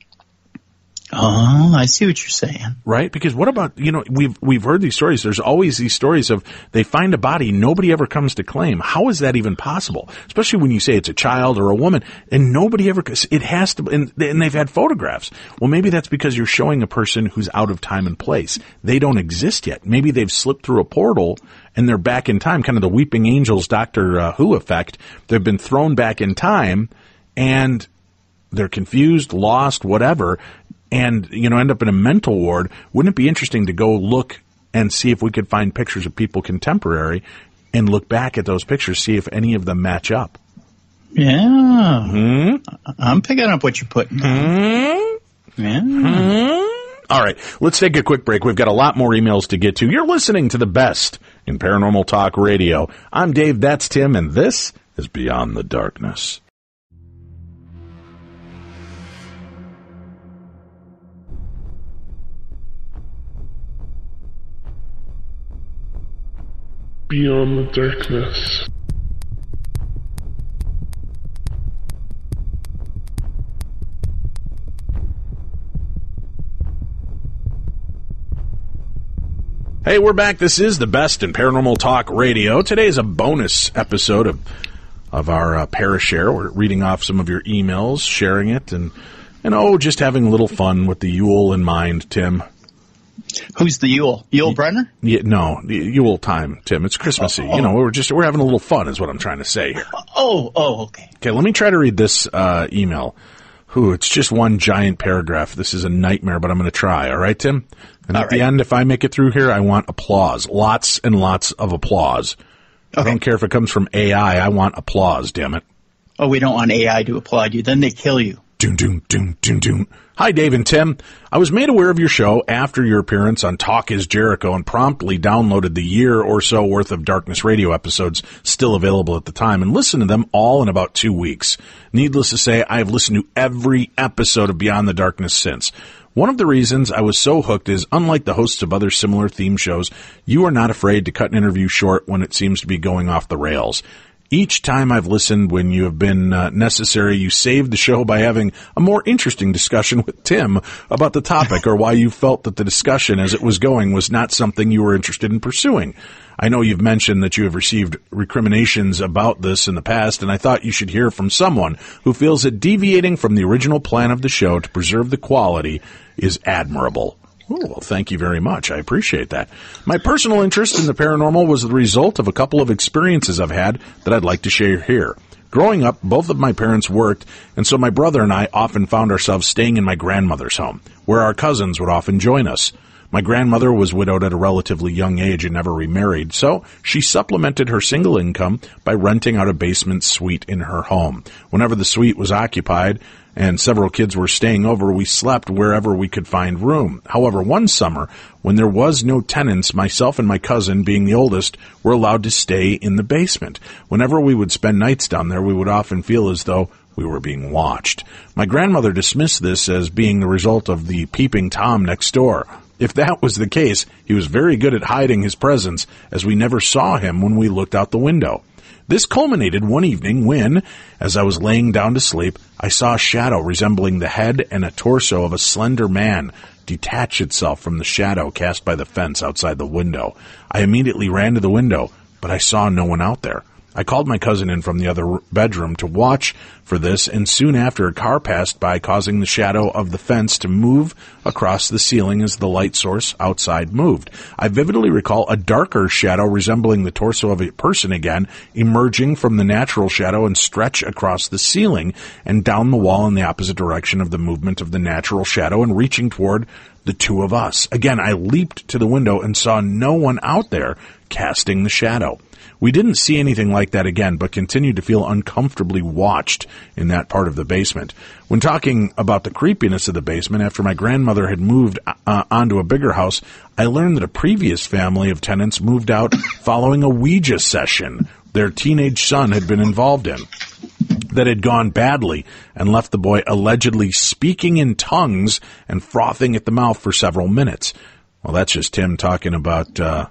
Oh, I see what you're saying. Right? Because what about, you know, we've we've heard these stories. There's always these stories of they find a body, nobody ever comes to claim. How is that even possible? Especially when you say it's a child or a woman, and nobody ever, it has to, and, and they've had photographs. Well, maybe that's because you're showing a person who's out of time and place. They don't exist yet. Maybe they've slipped through a portal and they're back in time, kind of the Weeping Angels Doctor uh, Who effect. They've been thrown back in time, and they're confused, lost, whatever, and, you know, end up in a mental ward. Wouldn't it be interesting to go look and see if we could find pictures of people contemporary and look back at those pictures, see if any of them match up? Yeah. Hmm? I'm picking up what you're putting down. Hmm? Yeah. Hmm? All right, let's take a quick break. We've got a lot more emails to get to. You're listening to the best in Paranormal Talk Radio. I'm Dave, that's Tim, and this is Beyond the Darkness. Beyond the Darkness. Hey, we're back. This is the best in Paranormal Talk Radio. Today is a bonus episode of of our uh, Parashare. We're reading off some of your emails, sharing it, and, and oh, just having a little fun with the Yule in mind, Tim. Who's the Yule? Yule y- Brenner? Yeah, no, Yule time, Tim. It's Christmassy. Oh, oh. You know, we're just we're having a little fun, is what I'm trying to say here. Oh, oh, okay. Okay, let me try to read this uh, email. Ooh, it's just one giant paragraph. This is a nightmare, but I'm going to try. All right, Tim? And all at right. the end, if I make it through here, I want applause. Lots and lots of applause. Okay. I don't care if it comes from A I. I want applause, damn it. Oh, we don't want A I to applaud you. Then they kill you. Doom, doom, doom, doom, doom. Hi, Dave and Tim. I was made aware of your show after your appearance on Talk is Jericho and promptly downloaded the year or so worth of Darkness Radio episodes still available at the time and listened to them all in about two weeks. Needless to say, I have listened to every episode of Beyond the Darkness since. One of the reasons I was so hooked is, unlike the hosts of other similar theme shows, you are not afraid to cut an interview short when it seems to be going off the rails. Each time I've listened when you have been uh, necessary, you saved the show by having a more interesting discussion with Tim about the topic or why you felt that the discussion as it was going was not something you were interested in pursuing. I know you've mentioned that you have received recriminations about this in the past, and I thought you should hear from someone who feels that deviating from the original plan of the show to preserve the quality is admirable. Oh, well, thank you very much. I appreciate that. My personal interest in the paranormal was the result of a couple of experiences I've had that I'd like to share here. Growing up, both of my parents worked, and so my brother and I often found ourselves staying in my grandmother's home, where our cousins would often join us. My grandmother was widowed at a relatively young age and never remarried, so she supplemented her single income by renting out a basement suite in her home. Whenever the suite was occupied and several kids were staying over, we slept wherever we could find room. However, one summer, when there was no tenants, myself and my cousin, being the oldest, were allowed to stay in the basement. Whenever we would spend nights down there, we would often feel as though we were being watched. My grandmother dismissed this as being the result of the peeping Tom next door. If that was the case, he was very good at hiding his presence, as we never saw him when we looked out the window. This culminated one evening when, as I was laying down to sleep, I saw a shadow resembling the head and a torso of a slender man detach itself from the shadow cast by the fence outside the window. I immediately ran to the window, but I saw no one out there. I called my cousin in from the other bedroom to watch for this, and soon after a car passed by, causing the shadow of the fence to move across the ceiling as the light source outside moved. I vividly recall a darker shadow resembling the torso of a person again emerging from the natural shadow and stretch across the ceiling and down the wall in the opposite direction of the movement of the natural shadow and reaching toward the two of us. Again, I leaped to the window and saw no one out there casting the shadow. We didn't see anything like that again, but continued to feel uncomfortably watched in that part of the basement. When talking about the creepiness of the basement, after my grandmother had moved uh, onto a bigger house, I learned that a previous family of tenants moved out following a Ouija session their teenage son had been involved in that had gone badly and left the boy allegedly speaking in tongues and frothing at the mouth for several minutes. Well, that's just Tim talking about... Uh,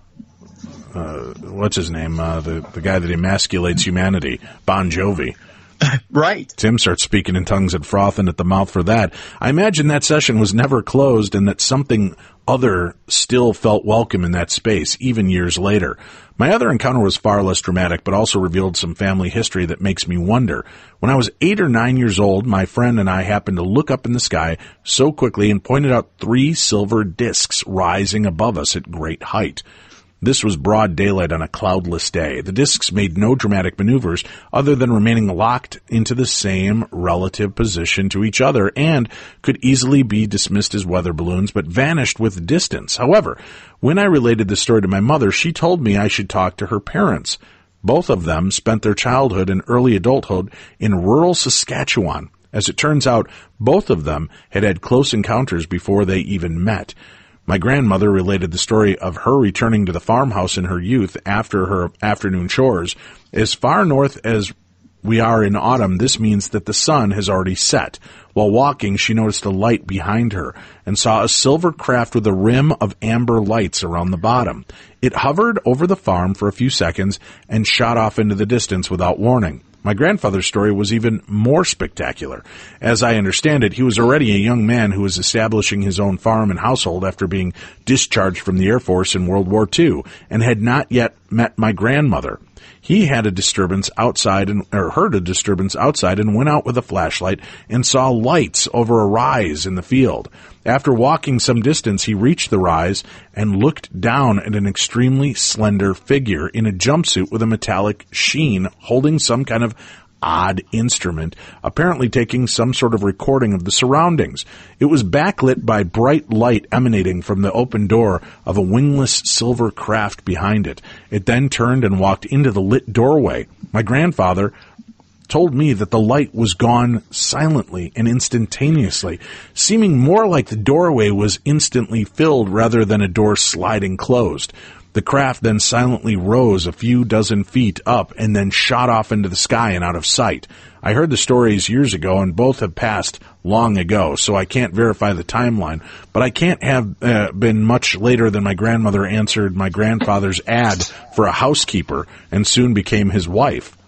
Uh, what's his name? Uh, the the guy that emasculates humanity, Bon Jovi. Right. Tim starts speaking in tongues and frothing at the mouth for that. I imagine that session was never closed and that something other still felt welcome in that space, even years later. My other encounter was far less dramatic, but also revealed some family history that makes me wonder. When I was eight or nine years old, my friend and I happened to look up in the sky so quickly and pointed out three silver discs rising above us at great height. This was broad daylight on a cloudless day. The discs made no dramatic maneuvers other than remaining locked into the same relative position to each other and could easily be dismissed as weather balloons, but vanished with distance. However, when I related the story to my mother, she told me I should talk to her parents. Both of them spent their childhood and early adulthood in rural Saskatchewan. As it turns out, both of them had had close encounters before they even met. My grandmother related the story of her returning to the farmhouse in her youth after her afternoon chores. As far north as we are in autumn, this means that the sun has already set. While walking, she noticed a light behind her and saw a silver craft with a rim of amber lights around the bottom. It hovered over the farm for a few seconds and shot off into the distance without warning. My grandfather's story was even more spectacular. As I understand it, he was already a young man who was establishing his own farm and household after being discharged from the Air Force in World War Two and had not yet met my grandmother. He had a disturbance outside and or heard a disturbance outside and went out with a flashlight and saw lights over a rise in the field. After walking some distance, he reached the rise and looked down at an extremely slender figure in a jumpsuit with a metallic sheen holding some kind of odd instrument, apparently taking some sort of recording of the surroundings. It was backlit by bright light emanating from the open door of a wingless silver craft behind it. It then turned and walked into the lit doorway. My grandfather told me that the light was gone silently and instantaneously, seeming more like the doorway was instantly filled rather than a door sliding closed. The craft then silently rose a few dozen feet up and then shot off into the sky and out of sight. I heard the stories years ago, and both have passed long ago, so I can't verify the timeline, but I can't have uh, been much later than my grandmother answered my grandfather's ad for a housekeeper and soon became his wife.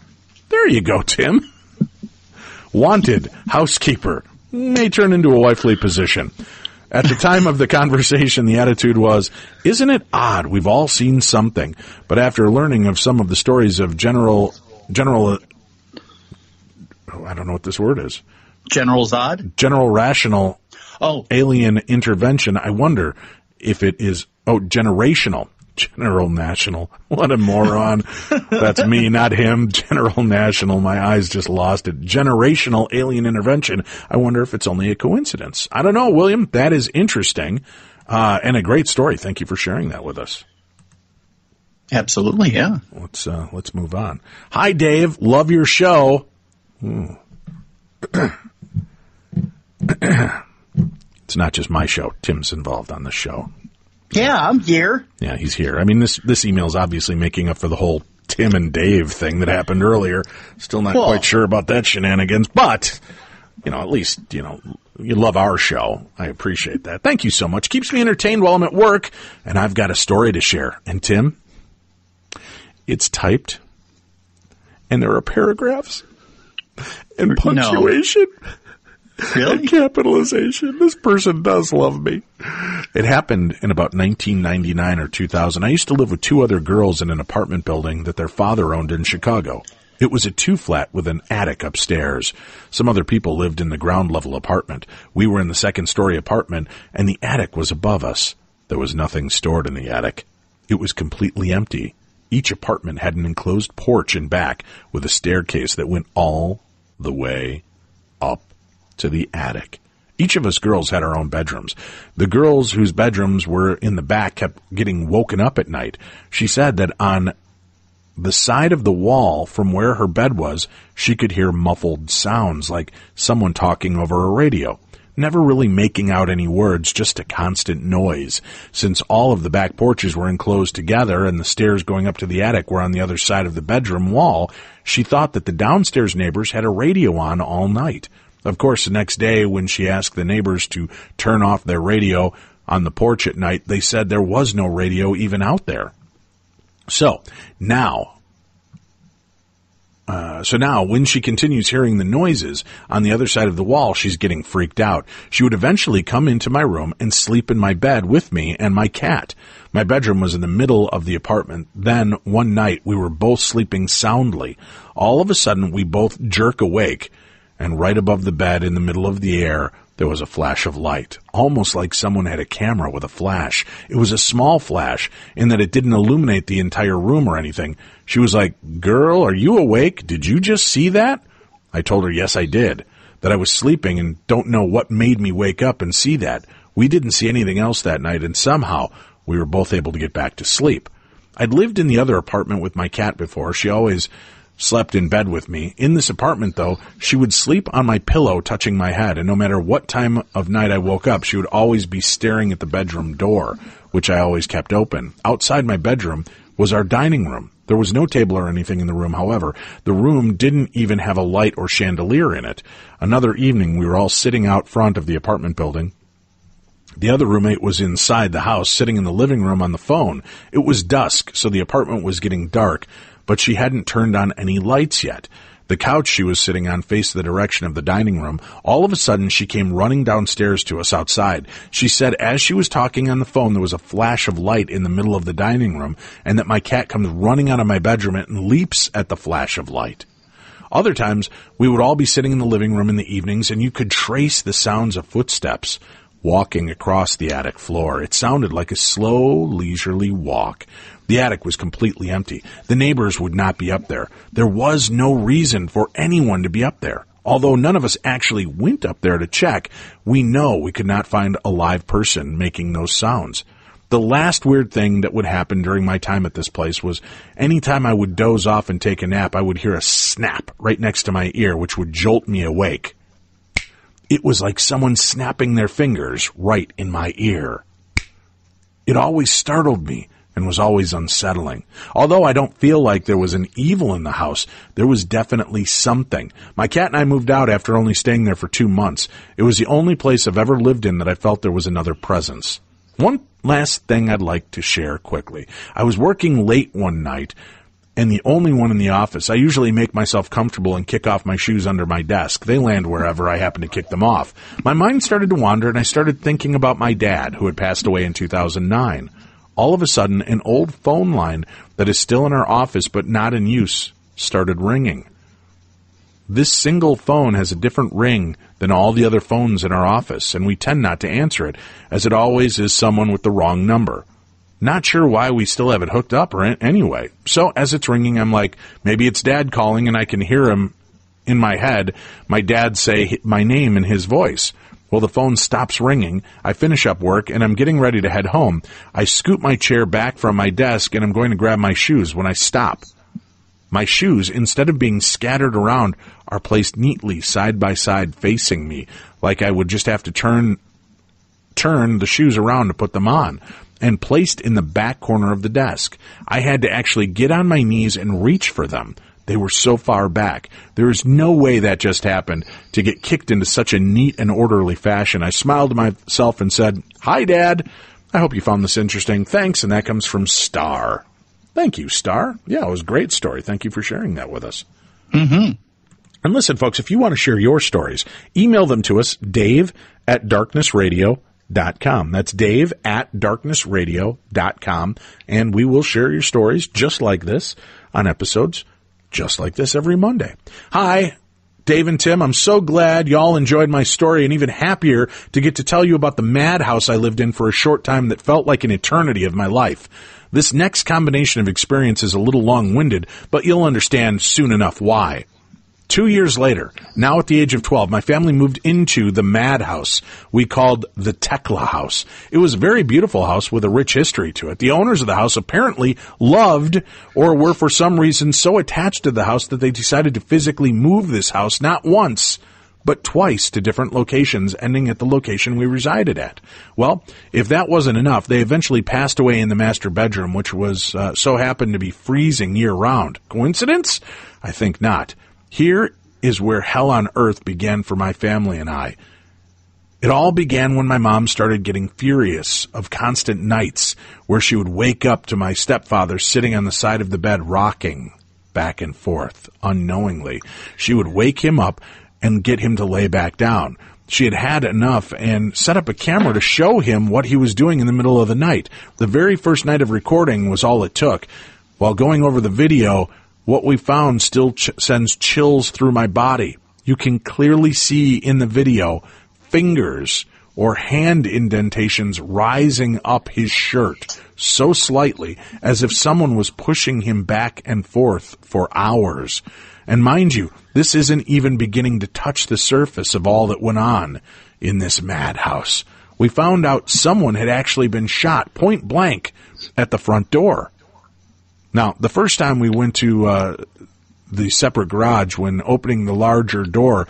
There you go, Tim. Wanted housekeeper may turn into a wifely position. At the time of the conversation, the attitude was, isn't it odd? We've all seen something. But after learning of some of the stories of general, general, oh, I don't know what this word is. General Zod? General rational Oh. alien intervention, I wonder if it is, oh, generational. General National. What a moron. That's me, not him. General National. My eyes just lost it. Generational alien intervention. I wonder if it's only a coincidence. I don't know, William. That is interesting. Uh, and a great story. Thank you for sharing that with us. Absolutely, yeah. Let's, uh, let's move on. Hi, Dave. Love your show. Hmm. It's not just my show. Tim's involved on this show. Yeah, I'm here. Yeah, he's here. I mean, this this email is obviously making up for the whole Tim and Dave thing that happened earlier. Still not Well, quite sure about that shenanigans, but, you know, at least, you know, you love our show. I appreciate that. Thank you so much. Keeps me entertained while I'm at work, and I've got a story to share. And Tim, it's typed, and there are paragraphs and punctuation. No. Really? Capitalization. This person does love me. It happened in about nineteen ninety-nine or two thousand. I used to live with two other girls in an apartment building that their father owned in Chicago. It was a two-flat with an attic upstairs. Some other people lived in the ground-level apartment. We were in the second-story apartment, and the attic was above us. There was nothing stored in the attic. It was completely empty. Each apartment had an enclosed porch in back with a staircase that went all the way up to the attic. Each of us girls had our own bedrooms. The girls whose bedrooms were in the back kept getting woken up at night. She said that on the side of the wall from where her bed was, she could hear muffled sounds like someone talking over a radio. Never really making out any words, just a constant noise. Since all of the back porches were enclosed together and the stairs going up to the attic were on the other side of the bedroom wall, she thought that the downstairs neighbors had a radio on all night. Of course, the next day when she asked the neighbors to turn off their radio on the porch at night, they said there was no radio even out there. So now, uh, so now when she continues hearing the noises on the other side of the wall, she's getting freaked out. She would eventually come into my room and sleep in my bed with me and my cat. My bedroom was in the middle of the apartment. Then one night we were both sleeping soundly. All of a sudden we both jerk awake. And right above the bed in the middle of the air, there was a flash of light, almost like someone had a camera with a flash. It was a small flash in that it didn't illuminate the entire room or anything. She was like, "Girl, are you awake? Did you just see that?" I told her, yes, I did, that I was sleeping and don't know what made me wake up and see that. We didn't see anything else that night, and somehow we were both able to get back to sleep. I'd lived in the other apartment with my cat before. She always slept in bed with me. In this apartment, though, she would sleep on my pillow touching my head, and no matter what time of night I woke up, she would always be staring at the bedroom door, which I always kept open. Outside my bedroom was our dining room. There was no table or anything in the room, however. The room didn't even have a light or chandelier in it. Another evening, we were all sitting out front of the apartment building. The other roommate was inside the house, sitting in the living room on the phone. It was dusk, so the apartment was getting dark, but she hadn't turned on any lights yet. The couch she was sitting on faced the direction of the dining room. All of a sudden, she came running downstairs to us outside. She said as she was talking on the phone, there was a flash of light in the middle of the dining room, and that my cat comes running out of my bedroom and leaps at the flash of light. Other times, we would all be sitting in the living room in the evenings, and you could trace the sounds of footsteps walking across the attic floor. It sounded like a slow, leisurely walk. The attic was completely empty. The neighbors would not be up there. There was no reason for anyone to be up there. Although none of us actually went up there to check, we know we could not find a live person making those sounds. The last weird thing that would happen during my time at this place was anytime I would doze off and take a nap, I would hear a snap right next to my ear, which would jolt me awake. It was like someone snapping their fingers right in my ear. It always startled me and was always unsettling. Although I don't feel like there was an evil in the house, there was definitely something. My cat and I moved out after only staying there for two months. It was the only place I've ever lived in that I felt there was another presence. One last thing I'd like to share quickly. I was working late one night and the only one in the office. I usually make myself comfortable and kick off my shoes under my desk. They land wherever I happen to kick them off. My mind started to wander, and I started thinking about my dad, who had passed away in two thousand nine. All of a sudden, an old phone line that is still in our office but not in use started ringing. This single phone has a different ring than all the other phones in our office, and we tend not to answer it, as it always is someone with the wrong number. Not sure why we still have it hooked up or anyway. So as it's ringing, I'm like, maybe it's Dad calling, and I can hear him in my head, my dad say my name in his voice. Well, the phone stops ringing. I finish up work, and I'm getting ready to head home. I scoot my chair back from my desk, and I'm going to grab my shoes when I stop. My shoes, instead of being scattered around, are placed neatly side by side facing me, like I would just have to turn turn the shoes around to put them on, and placed in the back corner of the desk. I had to actually get on my knees and reach for them. They were so far back. There is no way that just happened to get kicked into such a neat and orderly fashion. I smiled to myself and said, "Hi, Dad. I hope you found this interesting. Thanks." And that comes from Star. Thank you, Star. Yeah, it was a great story. Thank you for sharing that with us. Mm-hmm. And listen, folks, if you want to share your stories, email them to us, Dave at darkness radio dot com. That's Dave at darkness radio dot com. And we will share your stories just like this on episodes just like this every Monday. Hi, Dave and Tim. I'm so glad y'all enjoyed my story, and even happier to get to tell you about the madhouse I lived in for a short time that felt like an eternity of my life. This next combination of experience is a little long-winded, but you'll understand soon enough why. Two years later, now at the age of twelve, my family moved into the madhouse we called the Tekla House. It was a very beautiful house with a rich history to it. The owners of the house apparently loved or were for some reason so attached to the house that they decided to physically move this house not once, but twice to different locations, ending at the location we resided at. Well, if that wasn't enough, they eventually passed away in the master bedroom, which was uh, so happened to be freezing year-round. Coincidence? I think not. Here is where hell on earth began for my family and I. It all began when my mom started getting furious of constant nights where she would wake up to my stepfather sitting on the side of the bed rocking back and forth unknowingly. She would wake him up and get him to lay back down. She had had enough and set up a camera to show him what he was doing in the middle of the night. The very first night of recording was all it took. While going over the video, what we found still ch- sends chills through my body. You can clearly see in the video fingers or hand indentations rising up his shirt so slightly as if someone was pushing him back and forth for hours. And mind you, this isn't even beginning to touch the surface of all that went on in this madhouse. We found out someone had actually been shot point blank at the front door. Now, the first time we went to uh, the separate garage, when opening the larger door,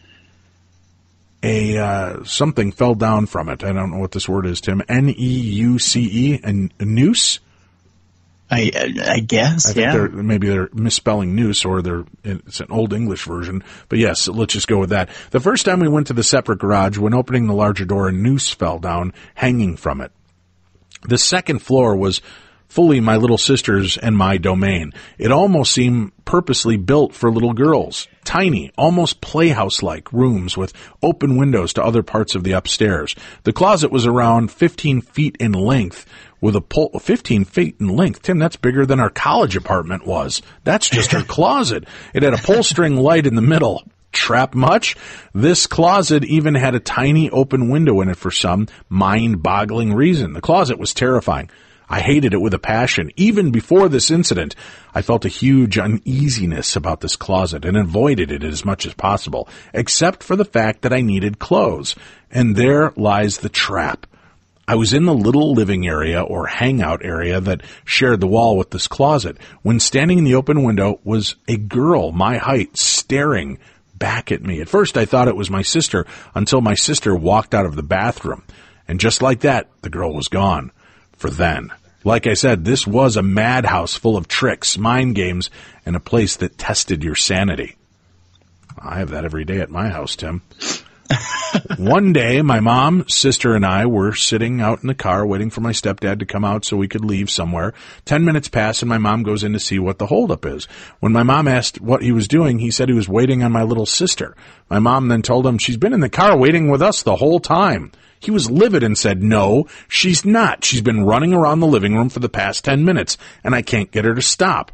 a uh, something fell down from it. I don't know what this word is, Tim. N E U C E, a, a noose? I I guess, I think yeah. they're, maybe they're misspelling noose, or they're it's an old English version. But yes, let's just go with that. The first time we went to the separate garage, when opening the larger door, a noose fell down, hanging from it. The second floor was fully my little sister's and my domain. It almost seemed purposely built for little girls. Tiny, almost playhouse-like rooms with open windows to other parts of the upstairs. The closet was around fifteen feet in length with a pole, fifteen feet in length. Tim, that's bigger than our college apartment was. That's just her closet. It had a pull string light in the middle. Trap much? This closet even had a tiny open window in it for some mind-boggling reason. The closet was terrifying. I hated it with a passion. Even before this incident, I felt a huge uneasiness about this closet and avoided it as much as possible, except for the fact that I needed clothes. And there lies the trap. I was in the little living area or hangout area that shared the wall with this closet when standing in the open window was a girl my height staring back at me. At first I thought it was my sister until my sister walked out of the bathroom. And just like that, the girl was gone. For then. Like I said, this was a madhouse full of tricks, mind games, and a place that tested your sanity. I have that every day at my house, Tim. One day, my mom, sister, and I were sitting out in the car waiting for my stepdad to come out so we could leave somewhere. Ten minutes pass, and my mom goes in to see what the holdup is. When my mom asked what he was doing, he said he was waiting on my little sister. My mom then told him she's been in the car waiting with us the whole time. He was livid and said, no, she's not. She's been running around the living room for the past ten minutes, and I can't get her to stop.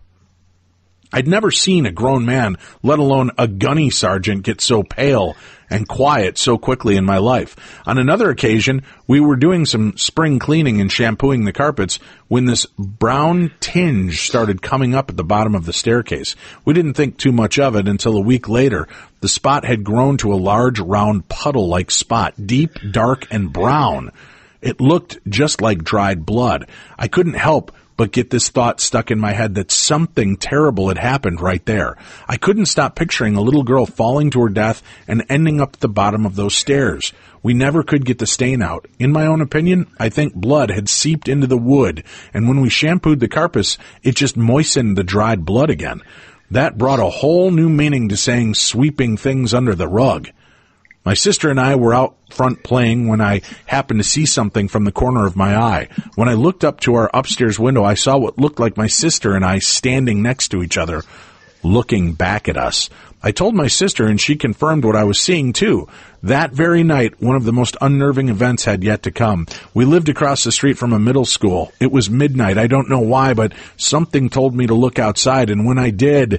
I'd never seen a grown man, let alone a gunny sergeant, get so pale and quiet so quickly in my life. On another occasion, we were doing some spring cleaning and shampooing the carpets when this brown tinge started coming up at the bottom of the staircase. We didn't think too much of it until a week later. The spot had grown to a large, round, puddle-like spot, deep, dark, and brown. It looked just like dried blood. I couldn't help but get this thought stuck in my head that something terrible had happened right there. I couldn't stop picturing a little girl falling to her death and ending up at the bottom of those stairs. We never could get the stain out. In my own opinion, I think blood had seeped into the wood, and when we shampooed the carpets, it just moistened the dried blood again. That brought a whole new meaning to saying sweeping things under the rug. My sister and I were out front playing when I happened to see something from the corner of my eye. When I looked up to our upstairs window, I saw what looked like my sister and I standing next to each other, looking back at us. I told my sister, and she confirmed what I was seeing, too. That very night, one of the most unnerving events had yet to come. We lived across the street from a middle school. It was midnight. I don't know why, but something told me to look outside, and when I did,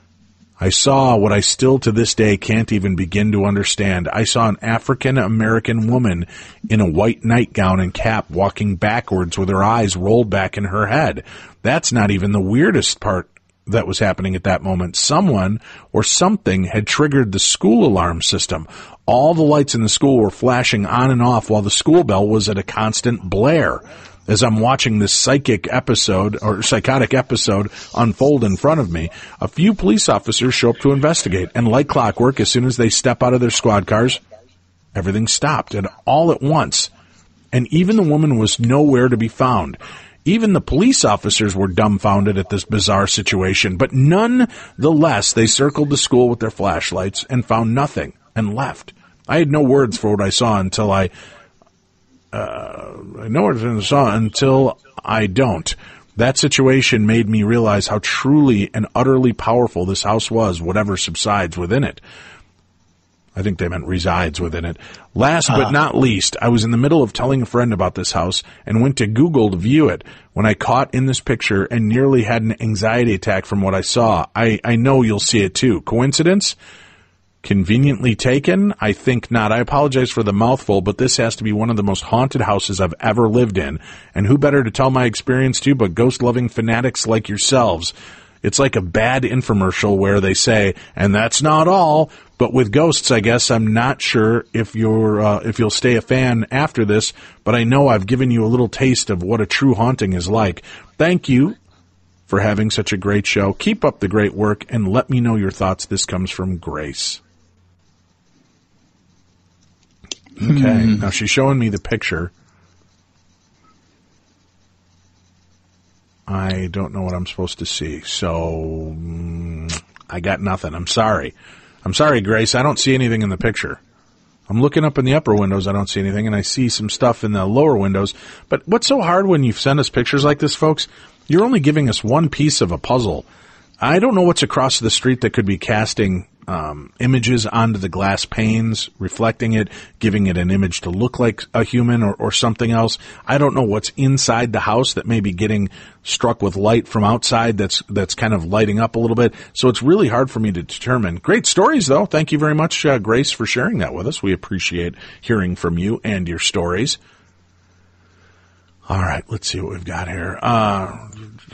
I saw what I still to this day can't even begin to understand. I saw an African-American woman in a white nightgown and cap walking backwards with her eyes rolled back in her head. That's not even the weirdest part that was happening at that moment. Someone or something had triggered the school alarm system. All the lights in the school were flashing on and off while the school bell was at a constant blare. As I'm watching this psychic episode or psychotic episode unfold in front of me, a few police officers show up to investigate, and like clockwork, as soon as they step out of their squad cars, everything stopped, and all at once. And even the woman was nowhere to be found. Even the police officers were dumbfounded at this bizarre situation, but nonetheless, they circled the school with their flashlights and found nothing and left. I had no words for what I saw until I Uh, I know what I saw until I don't. That situation made me realize how truly and utterly powerful this house was, whatever subsides within it. I think they meant resides within it. Last but not least, I was in the middle of telling a friend about this house and went to Google to view it when I caught in this picture and nearly had an anxiety attack from what I saw. I, I know you'll see it too. Coincidence? Conveniently taken? I think not. I apologize for the mouthful, but this has to be one of the most haunted houses I've ever lived in. And who better to tell my experience to but ghost-loving fanatics like yourselves? It's like a bad infomercial where they say, and that's not all, but with ghosts, I guess I'm not sure if you're, uh, if you'll stay a fan after this, but I know I've given you a little taste of what a true haunting is like. Thank you for having such a great show. Keep up the great work, and let me know your thoughts. This comes from Grace. Okay, hmm. Now she's showing me the picture. I don't know what I'm supposed to see, so mm, I got nothing. I'm sorry. I'm sorry, Grace. I don't see anything in the picture. I'm looking up in the upper windows. I don't see anything, and I see some stuff in the lower windows. But what's so hard when you send us pictures like this, folks? You're only giving us one piece of a puzzle. I don't know what's across the street that could be casting um, images onto the glass panes, reflecting it, giving it an image to look like a human or, or something else. I don't know what's inside the house that may be getting struck with light from outside that's that's kind of lighting up a little bit. So it's really hard for me to determine. Great stories, though. Thank you very much, uh, Grace, for sharing that with us. We appreciate hearing from you and your stories. All right, let's see what we've got here. Uh,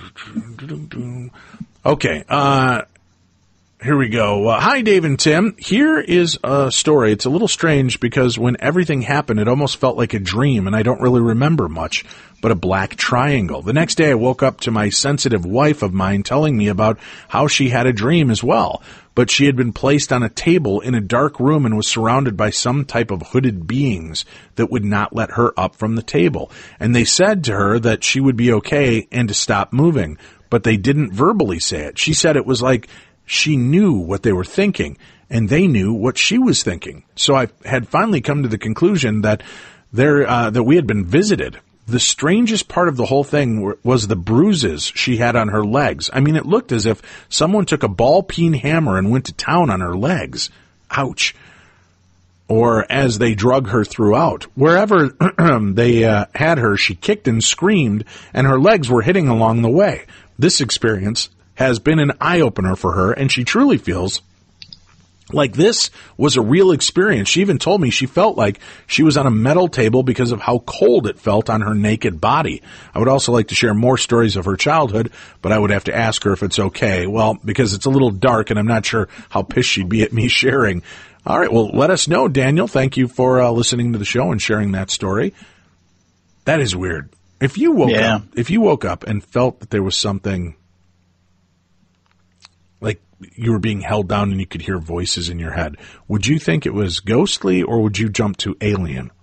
okay, uh, here we go. Uh, hi, Dave and Tim. Here is a story. It's a little strange because when everything happened, it almost felt like a dream, and I don't really remember much but a black triangle. The next day, I woke up to my sensitive wife of mine telling me about how she had a dream as well, but she had been placed on a table in a dark room and was surrounded by some type of hooded beings that would not let her up from the table. And they said to her that she would be okay and to stop moving, but they didn't verbally say it. She said it was like she knew what they were thinking, and they knew what she was thinking. So I had finally come to the conclusion that there uh, that we had been visited. The strangest part of the whole thing were, was the bruises she had on her legs. I mean, it looked as if someone took a ball-peen hammer and went to town on her legs. Ouch. Or as they drug her throughout. Wherever they uh, had her, she kicked and screamed, and her legs were hitting along the way. This experience has been an eye-opener for her, and she truly feels like this was a real experience. She even told me she felt like she was on a metal table because of how cold it felt on her naked body. I would also like to share more stories of her childhood, but I would have to ask her if it's okay. Well, because it's a little dark, and I'm not sure how pissed she'd be at me sharing. All right, well, let us know, Daniel. Thank you for uh, listening to the show and sharing that story. That is weird. If you woke Yeah. up, if you woke up and felt that there was something like you were being held down and you could hear voices in your head, would you think it was ghostly or would you jump to alien?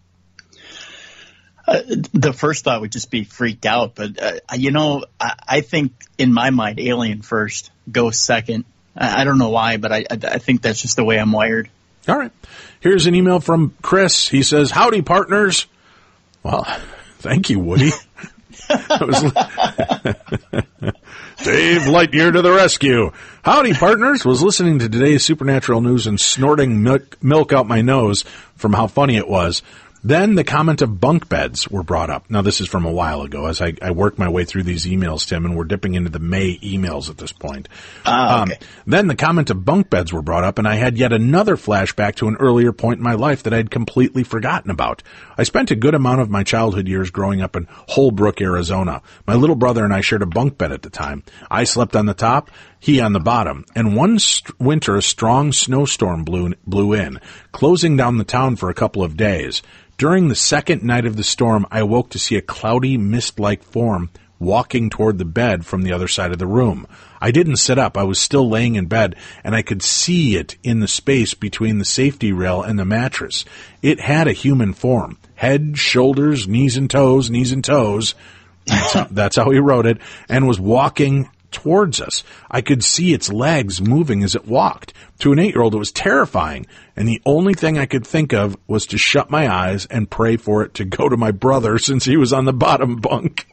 Uh, the first thought would just be freaked out, but uh, you know, I, I think in my mind, alien first, ghost second. I, I don't know why, but I, I, I think that's just the way I'm wired. All right. Here's an email from Chris. He says, "Howdy, partners." Well, thank you, Woody. That was Dave Lightyear to the rescue. Howdy, partners. Was listening to today's Supernatural news and snorting milk, milk out my nose from how funny it was. Then the comment of bunk beds were brought up. Now, this is from a while ago as I, I worked my way through these emails, Tim, and we're dipping into the May emails at this point. Ah, okay. Um, then the comment of bunk beds were brought up, and I had yet another flashback to an earlier point in my life that I'd completely forgotten about. I spent a good amount of my childhood years growing up in Holbrook, Arizona. My little brother and I shared a bunk bed at the time. I slept on the top, he on the bottom, and one st- winter a strong snowstorm blew, blew in, closing down the town for a couple of days. During the second night of the storm, I awoke to see a cloudy, mist-like form walking toward the bed from the other side of the room. I didn't sit up. I was still laying in bed, and I could see it in the space between the safety rail and the mattress. It had a human form. Head, shoulders, knees and toes, knees and toes. That's how, that's how he wrote it, and was walking towards us. I could see its legs moving as it walked. To an eight-year-old, it was terrifying, and the only thing I could think of was to shut my eyes and pray for it to go to my brother since he was on the bottom bunk.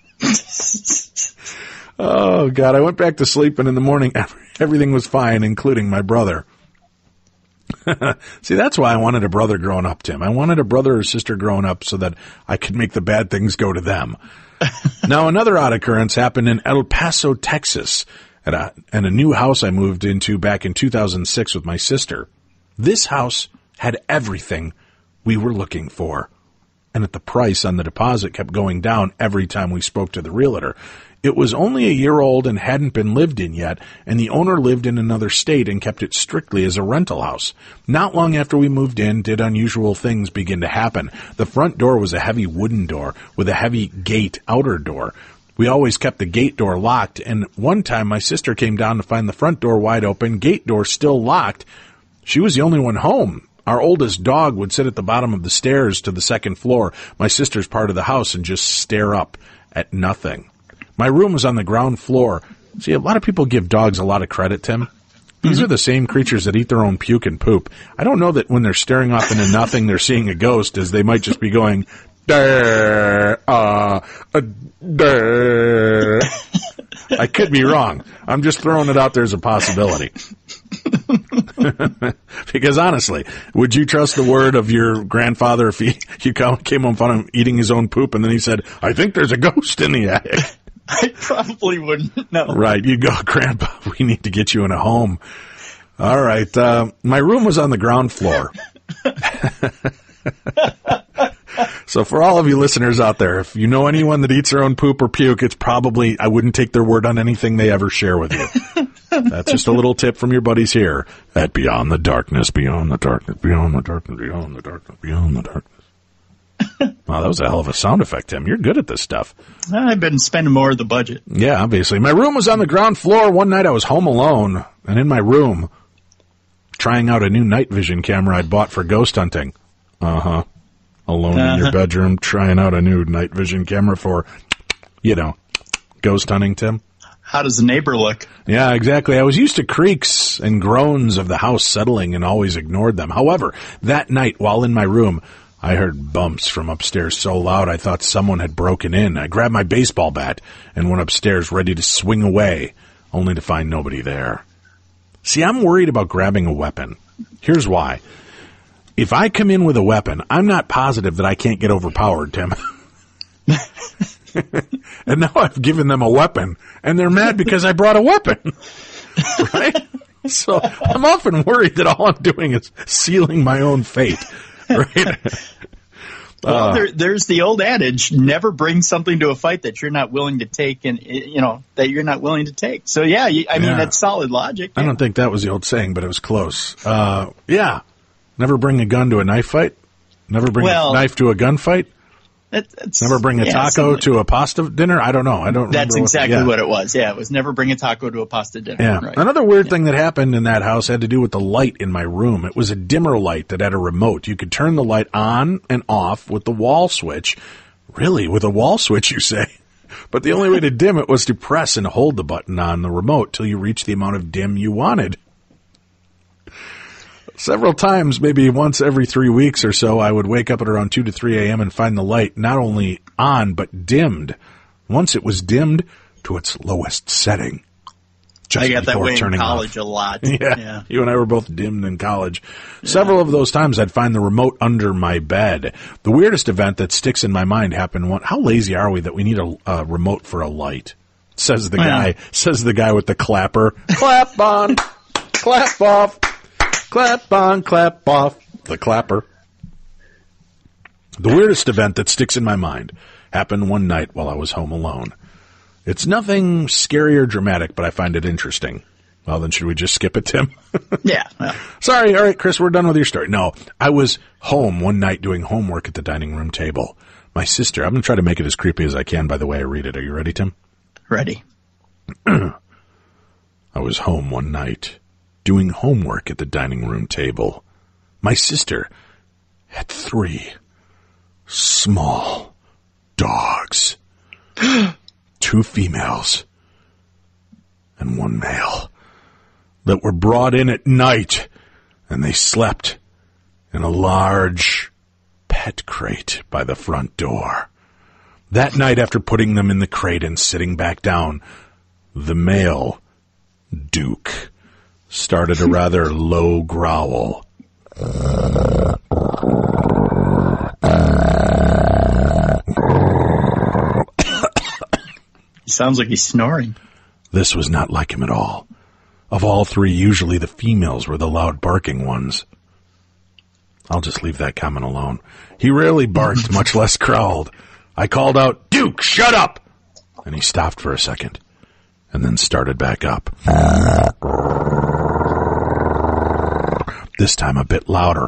Oh, God, I went back to sleep, and in the morning, everything was fine, including my brother. See, that's why I wanted a brother growing up, Tim. I wanted a brother or sister growing up so that I could make the bad things go to them. Now, another odd occurrence happened in El Paso, Texas, at a, at a new house I moved into back in two thousand six with my sister. This house had everything we were looking for, and at the price on the deposit kept going down every time we spoke to the realtor. It was only a year old and hadn't been lived in yet, and the owner lived in another state and kept it strictly as a rental house. Not long after we moved in, did unusual things begin to happen. The front door was a heavy wooden door with a heavy gate outer door. We always kept the gate door locked, and one time my sister came down to find the front door wide open, gate door still locked. She was the only one home. Our oldest dog would sit at the bottom of the stairs to the second floor, my sister's part of the house, and just stare up at nothing. My room was on the ground floor. See, a lot of people give dogs a lot of credit, Tim. These mm-hmm. are the same creatures that eat their own puke and poop. I don't know that when they're staring off into nothing, they're seeing a ghost, as they might just be going, "There, uh, uh, there." I could be wrong. I'm just throwing it out there as a possibility. Because honestly, would you trust the word of your grandfather if he you came home on him eating his own poop and then he said, "I think there's a ghost in the attic"? I probably wouldn't know. Right. You'd go, "Grandpa, we need to get you in a home." All right. Uh, my room was on the ground floor. So for all of you listeners out there, if you know anyone that eats their own poop or puke, it's probably, I wouldn't take their word on anything they ever share with you. That's just a little tip from your buddies here at Beyond the Darkness, Beyond the Darkness, Beyond the Darkness, Beyond the Darkness, Beyond the Darkness. Wow, that was a hell of a sound effect, Tim. You're good at this stuff. I've been spending more of the budget. Yeah, obviously. My room was on the ground floor. One night I was home alone and in my room trying out a new night vision camera I'd bought for ghost hunting. Uh-huh. Alone uh-huh. in your bedroom trying out a new night vision camera for, you know, ghost hunting, Tim. How does the neighbor look? Yeah, exactly. I was used to creaks and groans of the house settling and always ignored them. However, that night, while in my room, I heard bumps from upstairs so loud I thought someone had broken in. I grabbed my baseball bat and went upstairs ready to swing away, only to find nobody there. See, I'm worried about grabbing a weapon. Here's why. If I come in with a weapon, I'm not positive that I can't get overpowered, Tim. And now I've given them a weapon, and they're mad because I brought a weapon. Right? So I'm often worried that all I'm doing is sealing my own fate. Right? Well, Uh, there, there's the old adage: never bring something to a fight that you're not willing to take, and you know that you're not willing to take. So yeah, you, I mean Yeah. that's solid logic. I don't think that was the old saying, but it was close. Uh, yeah. Never bring a gun to a knife fight. Never bring Well, a knife to a gunfight. That, that's, Never bring a yeah, taco something- to a pasta dinner. I don't know. I don't. That's remember exactly what, yeah. what it was. Yeah, it was never bring a taco to a pasta dinner. Yeah. Right. Another weird thing that happened in that house had to do with the light in my room. It was a dimmer light that had a remote. You could turn the light on and off with the wall switch. Really? With a wall switch, you say? But the only way to dim it was to press and hold the button on the remote till you reached the amount of dim you wanted. Several times, maybe once every three weeks or so, I would wake up at around two to three a.m. and find the light not only on, but dimmed. Once it was dimmed to its lowest setting. Just I got that before way in turning college off. a lot. Yeah, yeah. you and I were both dimmed in college. Several of those times I'd find the remote under my bed. The weirdest event that sticks in my mind happened one. How lazy are we that we need a, a remote for a light? Says the Yeah. guy. Says the guy with the clapper. Clap on, clap off, clap on, clap off. The clapper. The weirdest event that sticks in my mind happened one night while I was home alone. It's nothing scary or dramatic, but I find it interesting. Well, then should we just skip it, Tim? Yeah. Well, Sorry. All right, Chris, we're done with your story. No, I was home one night doing homework at the dining room table. My sister, I'm going to try to make it as creepy as I can by the way I read it. Are you ready, Tim? ready. I was home one night doing homework at the dining room table. My sister had three small dogs. Two females and one male that were brought in at night, and they slept in a large pet crate by the front door. That night, after putting them in the crate and sitting back down, the male, Duke, started a rather low growl. Sounds like he's snoring. This was not like him at all. Of all three, usually the females were the loud barking ones. I'll just leave that comment alone. He rarely barked, much less growled. I called out, "Duke, shut up!" And he stopped for a second, and then started back up. This time a bit louder.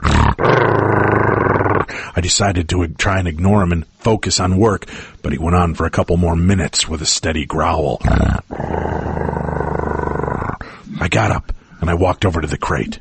I decided to try and ignore him and focus on work, but he went on for a couple more minutes with a steady growl. I got up, and I walked over to the crate.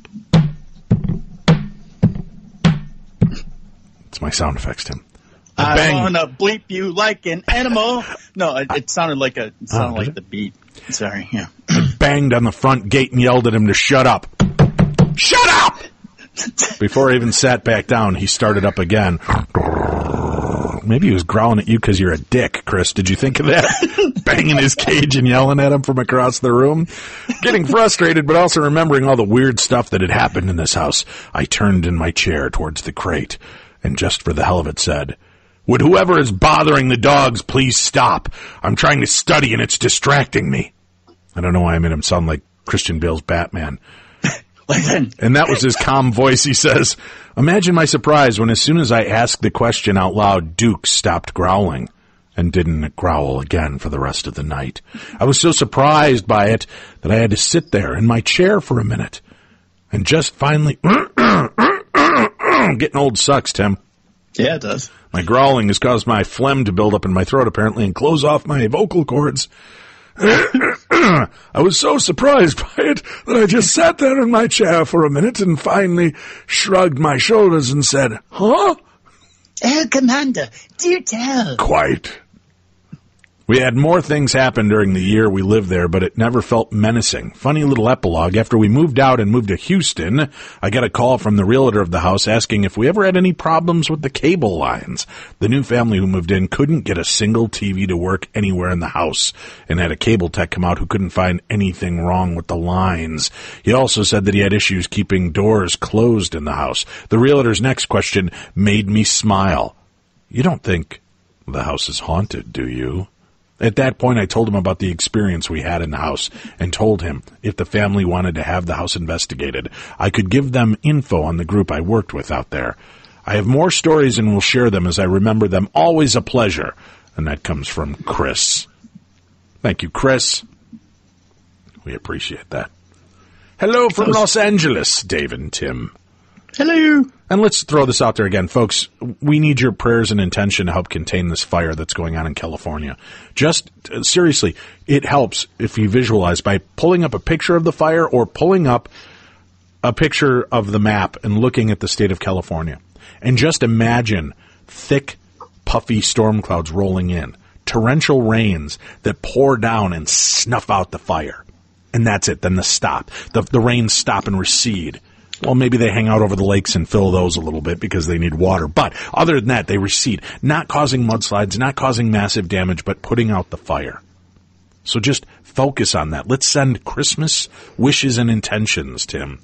It's my sound effects, Tim. I bang. wanna bleep you like an animal. No, it, it sounded like a it sounded Oh, did like it? the beat. Sorry, yeah. Banged on the front gate and yelled at him to shut up. Shut up! Before I even sat back down, he started up again. Maybe he was growling at you because you're a dick, Chris. Did you think of that? Banging his cage and yelling at him from across the room. Getting frustrated, but also remembering all the weird stuff that had happened in this house, I turned in my chair towards the crate and just for the hell of it said, "Would whoever is bothering the dogs please stop? I'm trying to study and it's distracting me." I don't know why I made him sound like Christian Bale's Batman. Listen, And that was his calm voice. He says, imagine my surprise when as soon as I asked the question out loud, Duke stopped growling and didn't growl again for the rest of the night. I was so surprised by it that I had to sit there in my chair for a minute and just finally, getting old sucks, Tim. yeah, it does. My growling has caused my phlegm to build up in my throat apparently and close off my vocal cords. I was so surprised by it that I just sat there in my chair for a minute and finally shrugged my shoulders and said, "Huh?" Oh, Commander, do tell. Quite. We had more things happen during the year we lived there, but it never felt menacing. Funny little epilogue. After we moved out and moved to Houston, I got a call from the realtor of the house asking if we ever had any problems with the cable lines. The new family who moved in couldn't get a single T V to work anywhere in the house and had a cable tech come out who couldn't find anything wrong with the lines. He also said that he had issues keeping doors closed in the house. The realtor's next question made me smile. You don't think the house is haunted, do you? At that point, I told him about the experience we had in the house and told him if the family wanted to have the house investigated, I could give them info on the group I worked with out there. I have more stories and will share them as I remember them. Always a pleasure. And that comes from Chris. Thank you, Chris. We appreciate that. Hello from Los Angeles, Dave and Tim. Hello. And let's throw this out there again, folks. We need your prayers and intention to help contain this fire that's going on in California. Just uh, seriously, it helps if you visualize by pulling up a picture of the fire or pulling up a picture of the map and looking at the state of California. And just imagine thick, puffy storm clouds rolling in, torrential rains that pour down and snuff out the fire. And that's it. Then the stop. The, the rains stop and recede. Well, maybe they hang out over the lakes and fill those a little bit because they need water. But other than that, they recede, not causing mudslides, not causing massive damage, but putting out the fire. So just focus on that. Let's send Christmas wishes and intentions, Tim.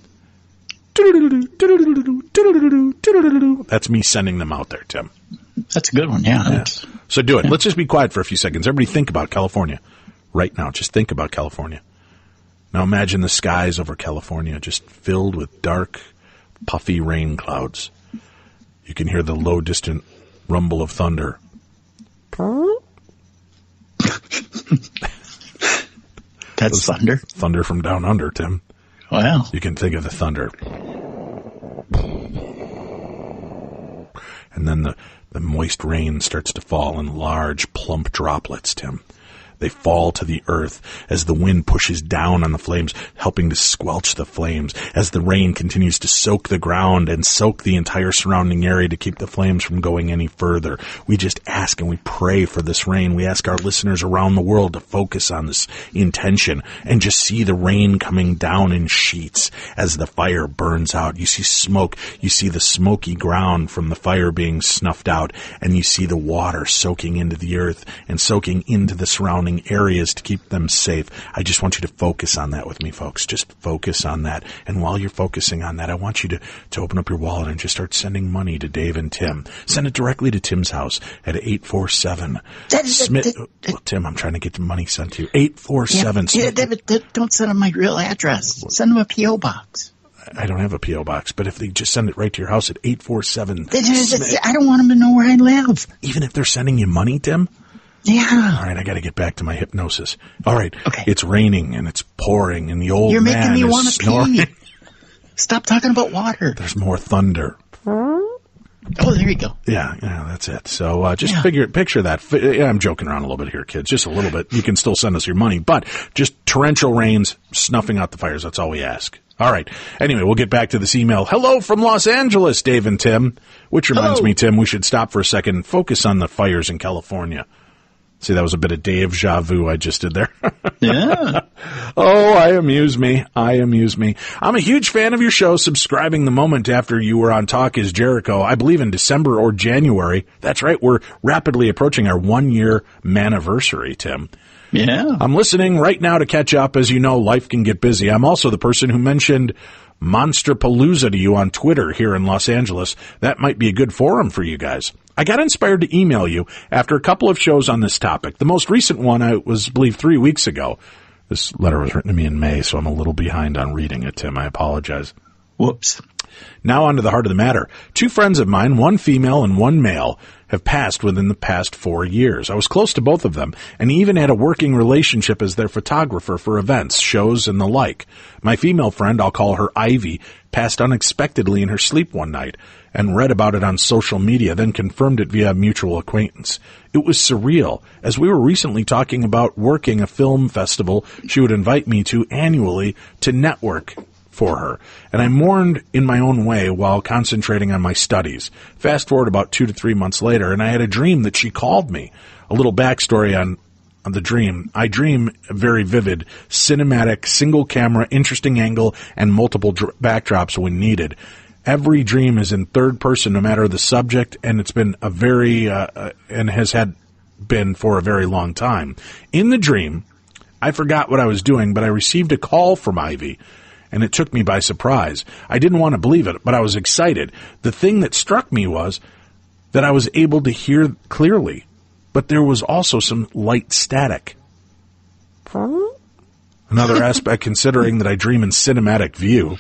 That's me sending them out there, Tim. That's a good one, yeah. yeah. So do it. Yeah. Let's just be quiet for a few seconds. Everybody think about California right now. Just think about California. Now imagine the skies over California just filled with dark, puffy rain clouds. You can hear the low, distant rumble of thunder. That's thunder? Thunder from down under, Tim. Wow. You can think of the thunder. And then the, the moist rain starts to fall in large, plump droplets, Tim. They fall to the earth as the wind pushes down on the flames, helping to squelch the flames, as the rain continues to soak the ground and soak the entire surrounding area to keep the flames from going any further. We just ask and we pray for this rain. We ask our listeners around the world to focus on this intention and just see the rain coming down in sheets as the fire burns out. You see smoke. You see the smoky ground from the fire being snuffed out, and you see the water soaking into the earth and soaking into the surrounding areas to keep them safe. I just want you to focus on that with me, folks. Just focus on that. And while you're focusing on that, I want you to, to open up your wallet and just start sending money to Dave and Tim. Send it directly to Tim's house at eight four seven Smith. Well, Tim, I'm trying to get the money sent to you. eight four seven Yeah, yeah, don't send them my real address. Send them a P O box. I don't have a P O box, but if they just send it right to your house at eight four seven I don't want them to know where I live. Even if they're sending you money, Tim? Yeah. All right, I got to get back to my hypnosis. All right. Okay. It's raining and it's pouring and the old You're man making me is want to snoring. pee. Stop talking about water. There's more thunder. Oh, there you go. Yeah, yeah, that's it. So uh, just Yeah. figure, picture that. F- yeah, I'm joking around a little bit here, kids. Just a little bit. You can still send us your money, but just torrential rains snuffing out the fires. That's all we ask. All right. Anyway, we'll get back to this email. Hello from Los Angeles, Dave and Tim. Which reminds Hello. me, Tim, we should stop for a second and focus on the fires in California. See, that was a bit of deja vu I just did there. Yeah. Oh, I amuse me. I amuse me. I'm a huge fan of your show, subscribing the moment after you were on Talk is Jericho, I believe in December or January. That's right. We're rapidly approaching our one-year maniversary, Tim. Yeah. I'm listening right now to catch up. As you know, life can get busy. I'm also the person who mentioned Monsterpalooza to you on Twitter here in Los Angeles. That might be a good forum for you guys. I got inspired to email you after a couple of shows on this topic. The most recent one I was, I believe, three weeks ago. This letter was written to me in May, so I'm a little behind on reading it, Tim. I apologize. Whoops. Now on to the heart of the matter. Two friends of mine, one female and one male, have passed within the past four years. I was close to both of them, and even had a working relationship as their photographer for events, shows, and the like. My female friend, I'll call her Ivy, passed unexpectedly in her sleep one night, and read about it on social media, then confirmed it via a mutual acquaintance. It was surreal, as we were recently talking about working a film festival she would invite me to annually to network for her, and I mourned in my own way while concentrating on my studies. Fast forward about two to three months later, and I had a dream that she called me. A little backstory on of the dream. I dream very vivid, cinematic, single camera, interesting angle, and multiple dr- backdrops when needed. Every dream is in third person, no matter the subject, and it's been a very, uh, uh, and has had been for a very long time. In the dream, I forgot what I was doing, but I received a call from Ivy, and it took me by surprise. I didn't want to believe it, but I was excited. The thing that struck me was that I was able to hear clearly, but there was also some light static. Another aspect, considering that I dream in cinematic view,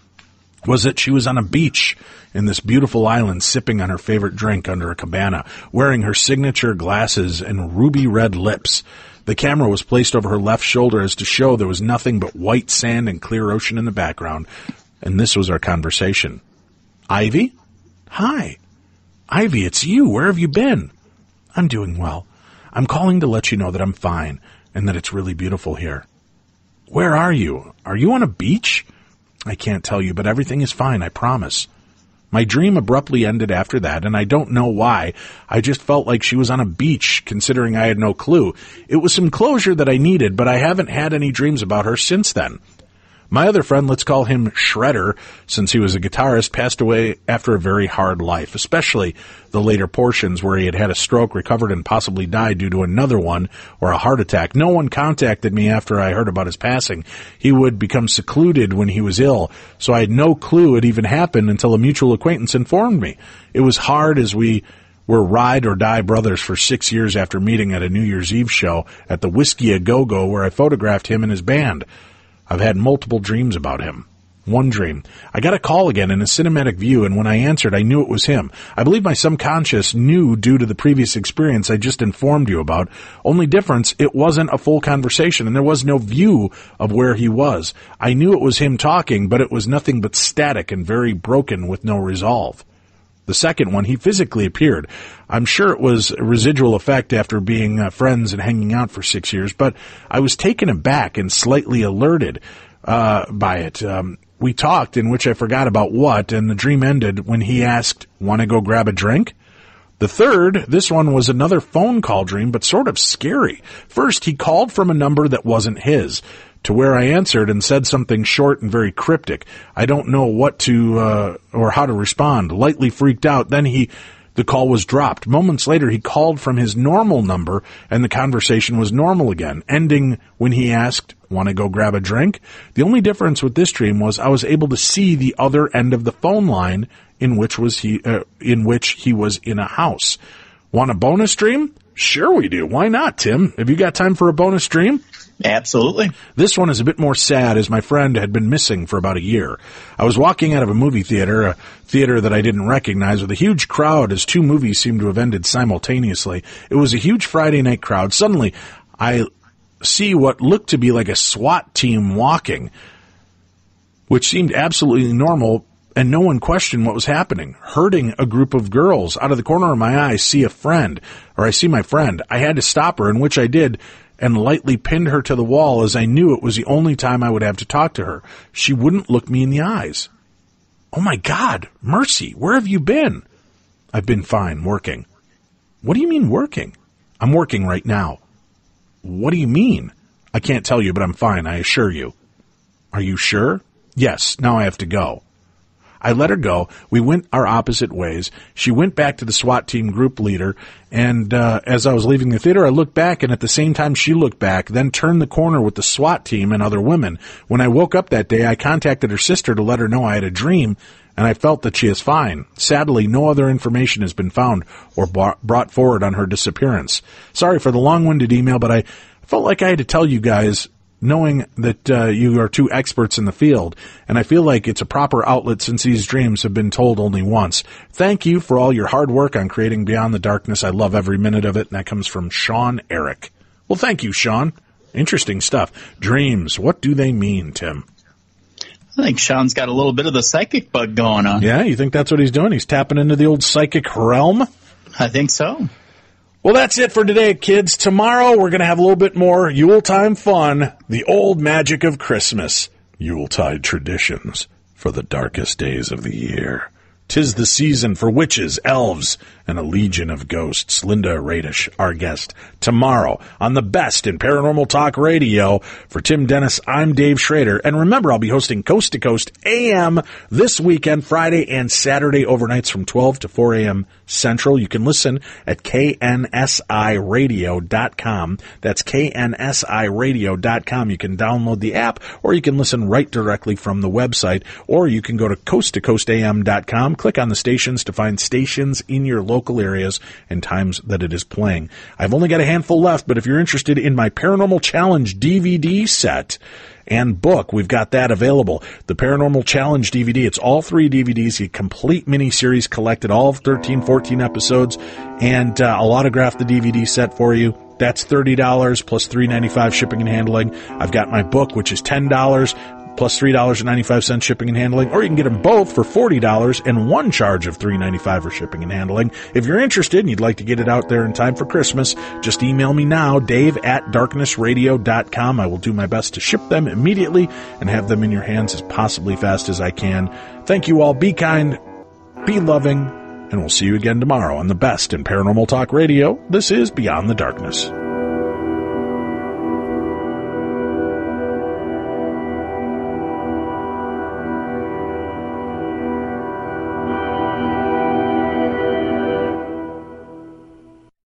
was that she was on a beach in this beautiful island sipping on her favorite drink under a cabana, wearing her signature glasses and ruby red lips. The camera was placed over her left shoulder as to show there was nothing but white sand and clear ocean in the background, and this was our conversation. Ivy? Hi. Ivy, it's you. Where have you been? I'm doing well. I'm calling to let you know that I'm fine and that it's really beautiful here. Where are you? Are you on a beach? I can't tell you, but everything is fine, I promise. My dream abruptly ended after that, and I don't know why. I just felt like she was on a beach, considering I had no clue. It was some closure that I needed, but I haven't had any dreams about her since then. My other friend, let's call him Shredder, since he was a guitarist, passed away after a very hard life, especially the later portions where he had had a stroke, recovered, and possibly died due to another one or a heart attack. No one contacted me after I heard about his passing. He would become secluded when he was ill, so I had no clue it even happened until a mutual acquaintance informed me. It was hard as we were ride-or-die brothers for six years after meeting at a New Year's Eve show at the Whiskey A Go-Go where I photographed him and his band. I've had multiple dreams about him. One dream. I got a call again in a cinematic view, and when I answered, I knew it was him. I believe my subconscious knew due to the previous experience I just informed you about. Only difference, it wasn't a full conversation, and there was no view of where he was. I knew it was him talking, but it was nothing but static and very broken with no resolve. The second one, he physically appeared. I'm sure it was a residual effect after being uh, friends and hanging out for six years, but I was taken aback and slightly alerted uh, by it. Um, we talked, in which I forgot about what, and the dream ended when he asked, "Want to go grab a drink?" The third, this one was another phone call dream, but sort of scary. First, he called from a number that wasn't his, to where I answered and said something short and very cryptic. I don't know what to, uh, or how to respond. Lightly freaked out. Then he, the call was dropped. Moments later, he called from his normal number and the conversation was normal again, ending when he asked, "Want to go grab a drink?" The only difference with this dream was I was able to see the other end of the phone line in which was he, uh, in which he was in a house. Want a bonus dream? Sure we do. Why not, Tim? Have you got time for a bonus dream? Absolutely. This one is a bit more sad, as my friend had been missing for about a year. I was walking out of a movie theater, a theater that I didn't recognize, with a huge crowd as two movies seemed to have ended simultaneously. It was a huge Friday night crowd. Suddenly, I see what looked to be like a SWAT team walking, which seemed absolutely normal, and no one questioned what was happening. Herding a group of girls. Out of the corner of my eye, I see a friend, or I see my friend. I had to stop her, in which I did, and lightly pinned her to the wall, as I knew it was the only time I would have to talk to her. She wouldn't look me in the eyes. Oh my God, Mercy, where have you been? I've been fine, working. What do you mean working? I'm working right now. What do you mean? I can't tell you, but I'm fine, I assure you. Are you sure? Yes, now I have to go. I let her go. We went our opposite ways. She went back to the SWAT team group leader, and uh, as I was leaving the theater, I looked back, and at the same time she looked back, then turned the corner with the SWAT team and other women. When I woke up that day, I contacted her sister to let her know I had a dream, and I felt that she is fine. Sadly, no other information has been found or brought forward on her disappearance. Sorry for the long-winded email, but I felt like I had to tell you guys, knowing that uh, you are two experts in the field, and I feel like it's a proper outlet since these dreams have been told only once. Thank you for all your hard work on creating Beyond the Darkness. I love every minute of it, and that comes from Sean Eric. Well, thank you, Sean. Interesting stuff. Dreams, what do they mean, Tim? I think Sean's got a little bit of the psychic bug going on. Yeah, you think that's what he's doing? He's tapping into the old psychic realm? I think so. Well, that's it for today, kids. Tomorrow, we're going to have a little bit more Yuletime fun, the old magic of Christmas, Yuletide traditions for the darkest days of the year. 'Tis the season for witches, elves, and and a legion of ghosts. Linda Radish, our guest, tomorrow on the Best in Paranormal Talk Radio. For Tim Dennis, I'm Dave Schrader. And remember, I'll be hosting Coast to Coast A M this weekend, Friday and Saturday overnights from twelve to four a.m. Central. You can listen at K N S I radio dot com. That's K N S I radio dot com. You can download the app, or you can listen right directly from the website, or you can go to coast to coast a m dot com, click on the stations to find stations in your local areas and times that it is playing. I've only got a handful left, but if you're interested in my Paranormal Challenge D V D set and book, we've got that available. The Paranormal Challenge D V D, it's all three D V Ds, a complete mini-series collected, all thirteen, fourteen episodes, and uh, I'll autograph the D V D set for you. That's thirty dollars plus three dollars and ninety-five cents shipping and handling. I've got my book, which is ten dollars plus three dollars and ninety-five cents shipping and handling, or you can get them both for forty dollars and one charge of three dollars and ninety-five cents for shipping and handling. If you're interested and you'd like to get it out there in time for Christmas, just email me now, dave at darkness radio dot com. I will do my best to ship them immediately and have them in your hands as possibly fast as I can. Thank you all. Be kind, be loving, and we'll see you again tomorrow on the Best in Paranormal Talk Radio. This is Beyond the Darkness.